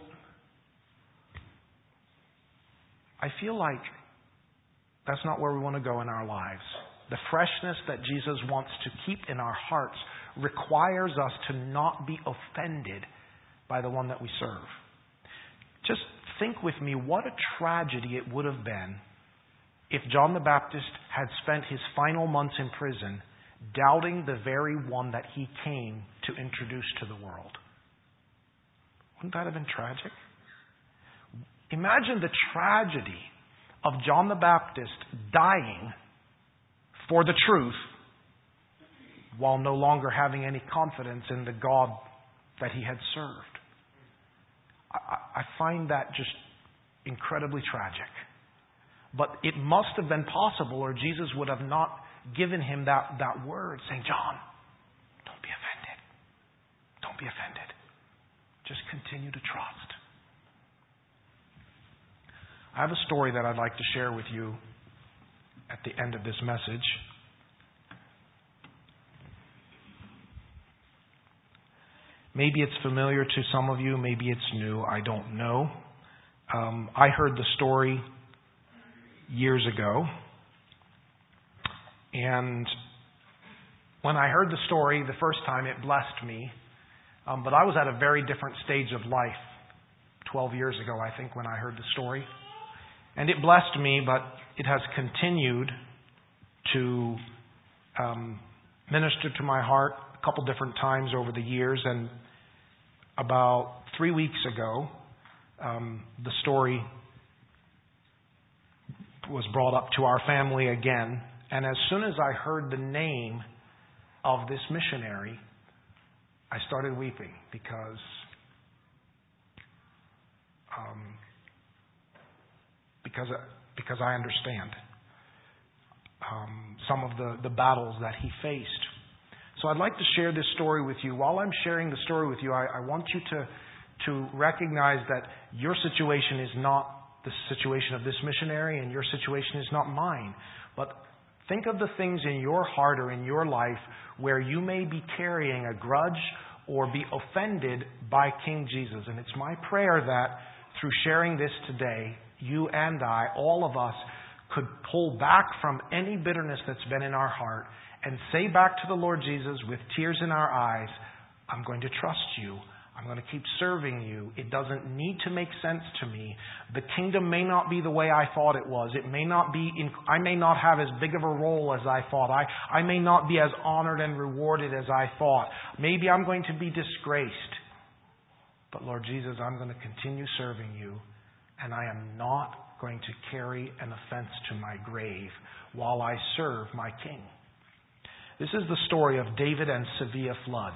A: I feel like that's not where we want to go in our lives. The freshness that Jesus wants to keep in our hearts requires us to not be offended by the one that we serve. Just think with me what a tragedy it would have been if John the Baptist had spent his final months in prison doubting the very one that he came to introduce to the world. Wouldn't that have been tragic? Imagine the tragedy of John the Baptist dying for the truth while no longer having any confidence in the God that he had served. I find that just incredibly tragic. But it must have been possible, or Jesus would have not given him that, that word saying, John, don't be offended. Don't be offended. Just continue to trust. I have a story that I'd like to share with you at the end of this message. Maybe it's familiar to some of you. Maybe it's new. I don't know. Um, I heard the story years ago. And when I heard the story the first time, it blessed me. Um, but I was at a very different stage of life twelve years ago, I think, when I heard the story. And it blessed me, but it has continued to um, minister to my heart a couple different times over the years. And about three weeks ago, um, the story was brought up to our family again And as soon as I heard the name of this missionary, I started weeping because um, because because I understand um, some of the, the battles that he faced. So I'd like to share this story with you. While I'm sharing the story with you, I, I want you to to recognize that your situation is not the situation of this missionary, and your situation is not mine. But think of the things in your heart or in your life where you may be carrying a grudge or be offended by King Jesus. And it's my prayer that through sharing this today, you and I, all of us, could pull back from any bitterness that's been in our heart and say back to the Lord Jesus with tears in our eyes, I'm going to trust you. I'm going to keep serving you. It doesn't need to make sense to me. The kingdom may not be the way I thought it was. It may not be. In, I may not have as big of a role as I thought. I, I may not be as honored and rewarded as I thought. Maybe I'm going to be disgraced. But Lord Jesus, I'm going to continue serving you, and I am not going to carry an offense to my grave while I serve my King. This is the story of David and Sevilla Flood.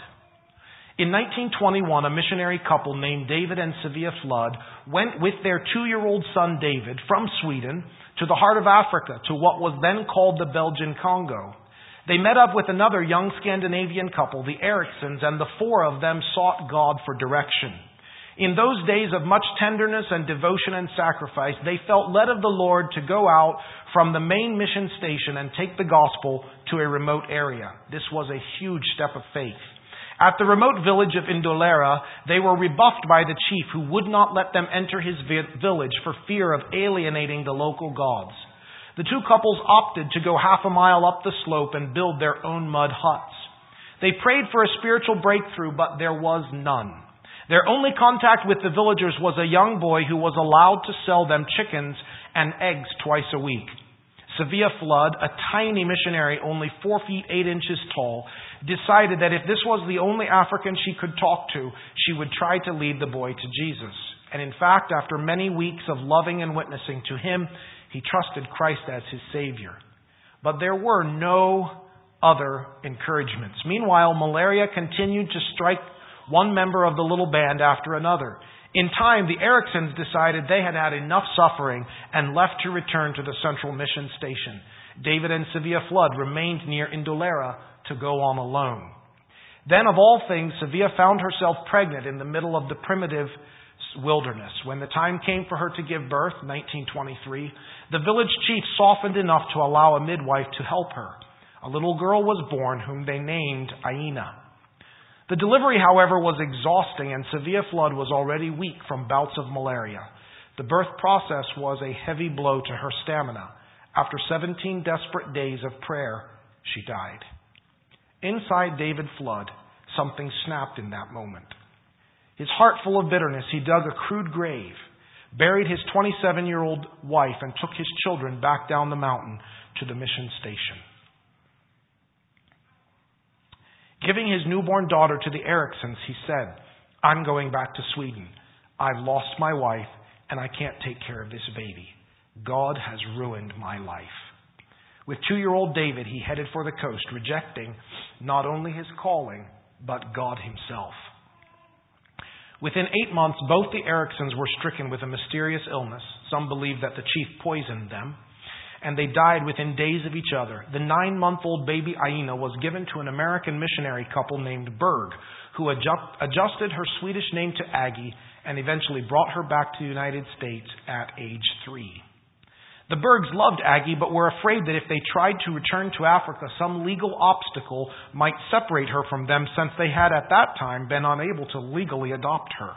A: In nineteen twenty-one, a missionary couple named David and Sevilla Flood went with their two-year-old son David from Sweden to the heart of Africa, to what was then called the Belgian Congo. They met up with another young Scandinavian couple, the Ericsons, and the four of them sought God for direction. In those days of much tenderness and devotion and sacrifice, they felt led of the Lord to go out from the main mission station and take the gospel to a remote area. This was a huge step of faith. At the remote village of Indolera, they were rebuffed by the chief, who would not let them enter his vi- village for fear of alienating the local gods. The two couples opted to go half a mile up the slope and build their own mud huts. They prayed for a spiritual breakthrough, but there was none. Their only contact with the villagers was a young boy who was allowed to sell them chickens and eggs twice a week. Sevilla Flood, a tiny missionary only four feet eight inches tall, decided that if this was the only African she could talk to, she would try to lead the boy to Jesus. And in fact, after many weeks of loving and witnessing to him, he trusted Christ as his Savior. But there were no other encouragements. Meanwhile, malaria continued to strike one member of the little band after another. In time, the Ericsons decided they had had enough suffering and left to return to the central mission station. David and Sevilla Flood remained near Indolera to go on alone. Then, of all things, Sevilla found herself pregnant in the middle of the primitive wilderness. When the time came for her to give birth, nineteen twenty-three, the village chief softened enough to allow a midwife to help her. A little girl was born whom they named Aina. The delivery, however, was exhausting, and Sevilla Flood was already weak from bouts of malaria. The birth process was a heavy blow to her stamina. After seventeen desperate days of prayer, she died. Inside David Flood, something snapped in that moment. His heart full of bitterness, he dug a crude grave, buried his twenty-seven-year-old wife, and took his children back down the mountain to the mission station. Giving his newborn daughter to the Ericsons, he said, I'm going back to Sweden. I've lost my wife, and I can't take care of this baby. God has ruined my life. With two-year-old David, he headed for the coast, rejecting not only his calling, but God himself. Within eight months, both the Ericsons were stricken with a mysterious illness. Some believe that the chief poisoned them, and they died within days of each other. The nine-month-old baby Aina was given to an American missionary couple named Berg, who adjust, adjusted her Swedish name to Aggie and eventually brought her back to the United States at age three. The Bergs loved Aggie, but were afraid that if they tried to return to Africa, some legal obstacle might separate her from them, since they had at that time been unable to legally adopt her.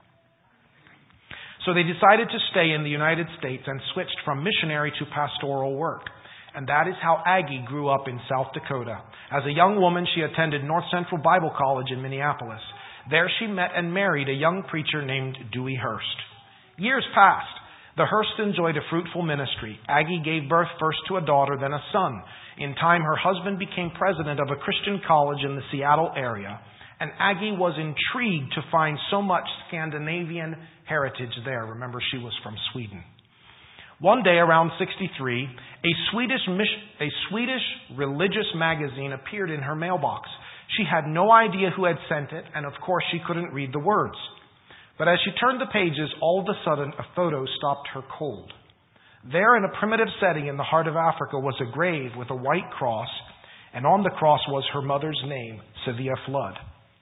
A: So they decided to stay in the United States and switched from missionary to pastoral work. And that is how Aggie grew up in South Dakota. As a young woman, she attended North Central Bible College in Minneapolis. There she met and married a young preacher named Dewey Hurst. Years passed. The Hursts enjoyed a fruitful ministry. Aggie gave birth first to a daughter, then a son. In time, her husband became president of a Christian college in the Seattle area, and Aggie was intrigued to find so much Scandinavian heritage there. Remember, she was from Sweden. One day around sixty-three, a Swedish, a Swedish religious magazine appeared in her mailbox. She had no idea who had sent it, and of course she couldn't read the words. But as she turned the pages, all of a sudden a photo stopped her cold. There, in a primitive setting in the heart of Africa, was a grave with a white cross, and on the cross was her mother's name, Sevilla Flood.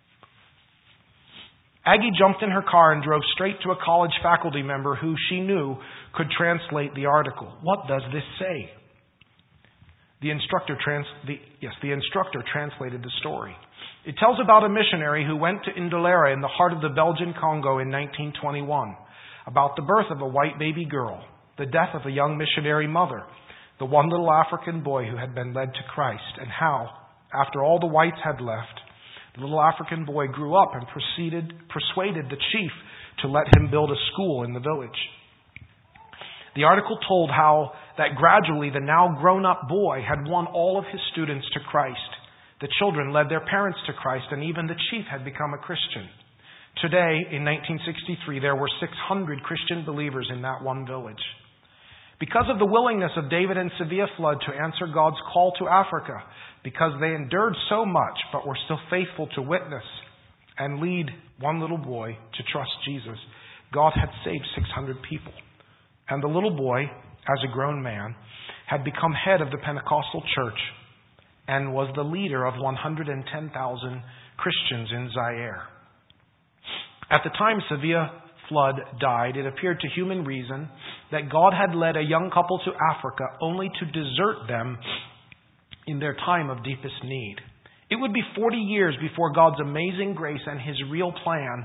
A: Aggie jumped in her car and drove straight to a college faculty member who she knew could translate the article. What does this say? The instructor, trans- the, yes, the instructor translated the story. It tells about a missionary who went to Indolera in the heart of the Belgian Congo in nineteen twenty-one, about the birth of a white baby girl, the death of a young missionary mother, the one little African boy who had been led to Christ, and how, after all the whites had left, the little African boy grew up and proceeded, persuaded the chief to let him build a school in the village. The article told how that gradually the now grown-up boy had won all of his students to Christ. The children led their parents to Christ, and even the chief had become a Christian. Today, in nineteen sixty-three, there were six hundred Christian believers in that one village. Because of the willingness of David and Sevilla Flood to answer God's call to Africa, because they endured so much but were still faithful to witness and lead one little boy to trust Jesus, God had saved six hundred people. And the little boy, as a grown man, had become head of the Pentecostal church and was the leader of one hundred ten thousand Christians in Zaire. At the time Sevilla Flood died, it appeared to human reason that God had led a young couple to Africa only to desert them in their time of deepest need. It would be forty years before God's amazing grace and His real plan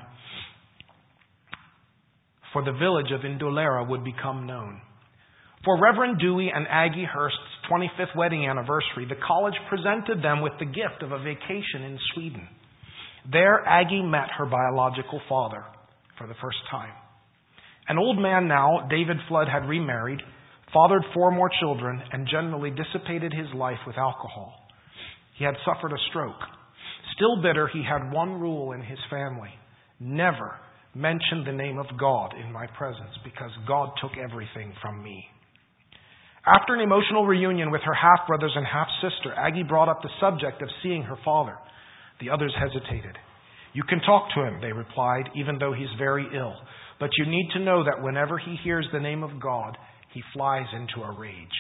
A: for the village of Indolera would become known. For Reverend Dewey and Aggie Hurst's twenty-fifth wedding anniversary, the college presented them with the gift of a vacation in Sweden. There, Aggie met her biological father for the first time. An old man now, David Flood had remarried, fathered four more children, and generally dissipated his life with alcohol. He had suffered a stroke. Still bitter, he had one rule in his family: never mention the name of God in my presence, because God took everything from me. After an emotional reunion with her half-brothers and half-sister, Aggie brought up the subject of seeing her father. The others hesitated. You can talk to him, they replied, even though he's very ill. But you need to know that whenever he hears the name of God, he flies into a rage.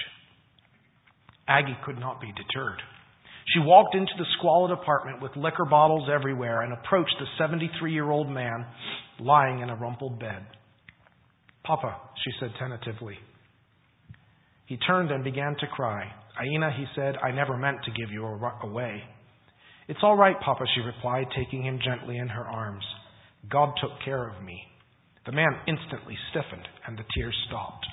A: Aggie could not be deterred. She walked into the squalid apartment with liquor bottles everywhere and approached the seventy-three-year-old man lying in a rumpled bed. Papa, she said tentatively. He turned and began to cry. Aina, he said, I never meant to give you away. It's all right, Papa, she replied, taking him gently in her arms. God took care of me. The man instantly stiffened, and the tears stopped.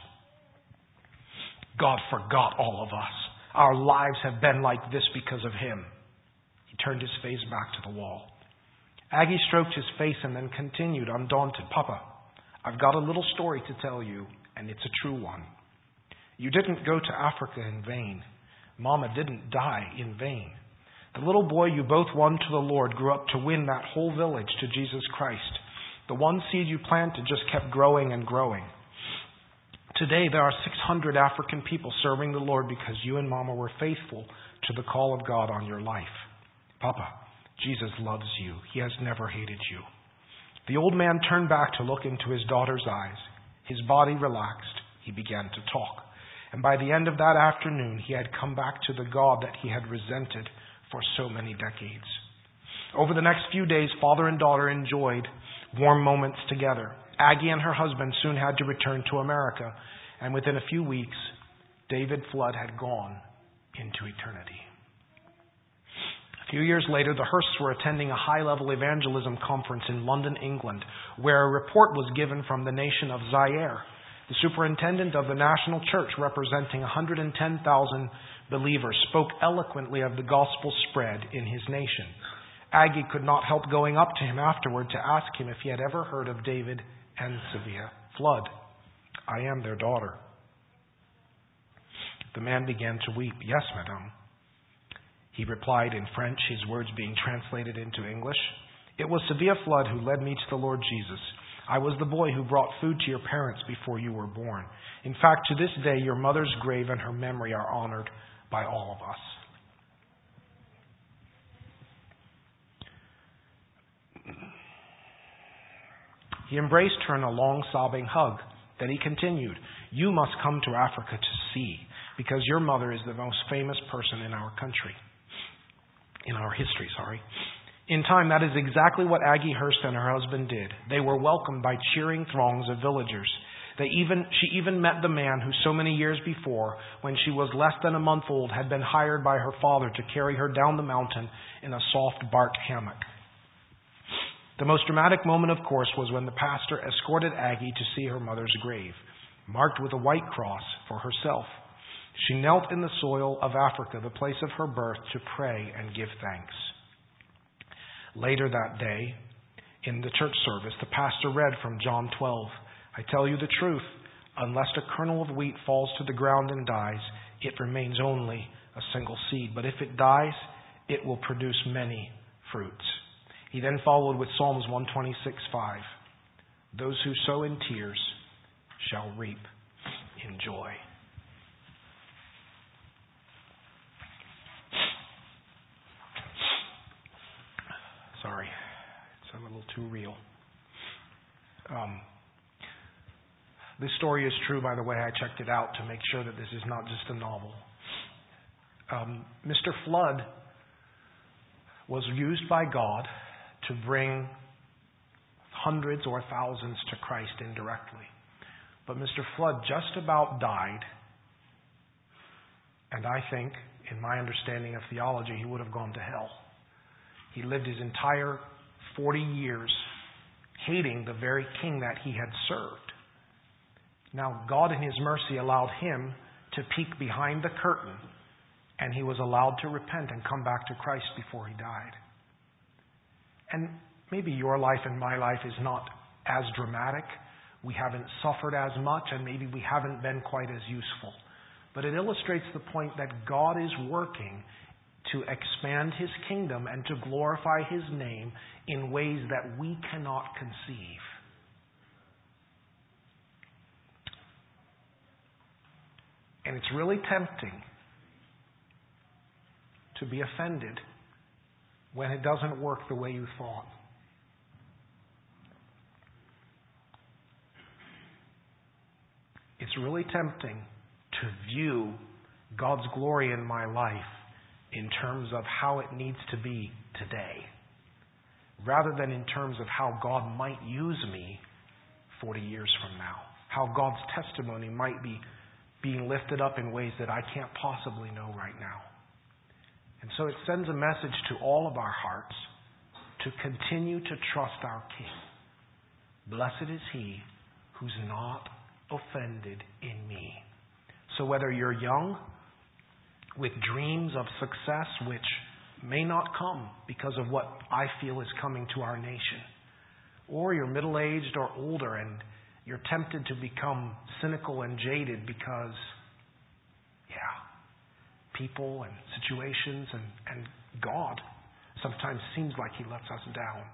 A: God forgot all of us. Our lives have been like this because of him. He turned his face back to the wall. Aggie stroked his face and then continued, undaunted. Papa, I've got a little story to tell you, and it's a true one. You didn't go to Africa in vain. Mama didn't die in vain. The little boy you both won to the Lord grew up to win that whole village to Jesus Christ. The one seed you planted just kept growing and growing. Today there are six hundred African people serving the Lord because you and Mama were faithful to the call of God on your life. Papa, Jesus loves you. He has never hated you. The old man turned back to look into his daughter's eyes. His body relaxed. He began to talk. And by the end of that afternoon, he had come back to the God that he had resented for so many decades. Over the next few days, father and daughter enjoyed warm moments together. Aggie and her husband soon had to return to America, and within a few weeks, David Flood had gone into eternity. A few years later, the Hursts were attending a high-level evangelism conference in London, England, where a report was given from the nation of Zaire. The superintendent of the national church, representing one hundred ten thousand believers, spoke eloquently of the gospel spread in his nation. Aggie could not help going up to him afterward to ask him if he had ever heard of David and Sevilla Flood. I am their daughter. The man began to weep. Yes, madame. He replied in French, his words being translated into English. It was Sevilla Flood who led me to the Lord Jesus. I was the boy who brought food to your parents before you were born. In fact, to this day, your mother's grave and her memory are honored by all of us. He embraced her in a long, sobbing hug. Then he continued, you must come to Africa to see, because your mother is the most famous person in our country. In our history, sorry. In time, that is exactly what Aggie Hurst and her husband did. They were welcomed by cheering throngs of villagers. They even, she even met the man who so many years before, when she was less than a month old, had been hired by her father to carry her down the mountain in a soft bark hammock. The most dramatic moment, of course, was when the pastor escorted Aggie to see her mother's grave, marked with a white cross for herself. She knelt in the soil of Africa, the place of her birth, to pray and give thanks. Later that day, in the church service, the pastor read from John twelve, I tell you the truth, unless a kernel of wheat falls to the ground and dies, it remains only a single seed. But if it dies, it will produce many fruits. He then followed with Psalms one twenty-six, five. Those who sow in tears shall reap in joy. Sorry, it's a little too real. Um, this story is true, by the way. I checked it out to make sure that this is not just a novel. Um, Mister Flood was used by God to bring hundreds or thousands to Christ indirectly. But Mister Flood just about died, and I think, in my understanding of theology, he would have gone to hell. He lived his entire forty years hating the very king that he had served. Now, God in His mercy allowed him to peek behind the curtain, and he was allowed to repent and come back to Christ before he died. And maybe your life and my life is not as dramatic. We haven't suffered as much, and maybe we haven't been quite as useful. But it illustrates the point that God is working to expand His kingdom and to glorify His name in ways that we cannot conceive. And it's really tempting to be offended when it doesn't work the way you thought. It's really tempting to view God's glory in my life in terms of how it needs to be today, rather than in terms of how God might use me forty years from now, how God's testimony might be being lifted up in ways that I can't possibly know right now. And so it sends a message to all of our hearts to continue to trust our King. Blessed is he who's not offended in me. So whether you're young, with dreams of success which may not come because of what I feel is coming to our nation, or you're middle-aged or older and you're tempted to become cynical and jaded because, yeah, people and situations and, and God sometimes seems like He lets us down.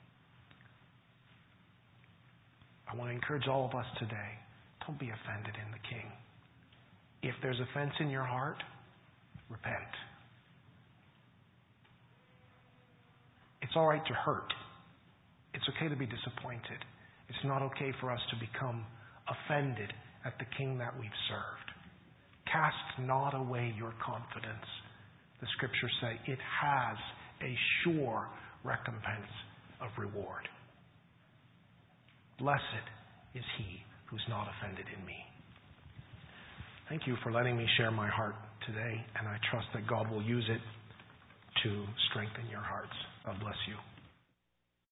A: I want to encourage all of us today, don't be offended in the King. If there's offense in your heart, repent. It's all right to hurt. It's okay to be disappointed. It's not okay for us to become offended at the King that we've served. Cast not away your confidence. The Scriptures say it has a sure recompense of reward. Blessed is he who's not offended in me. Thank you for letting me share my heart today, and I trust that God will use it to strengthen your hearts. God bless you.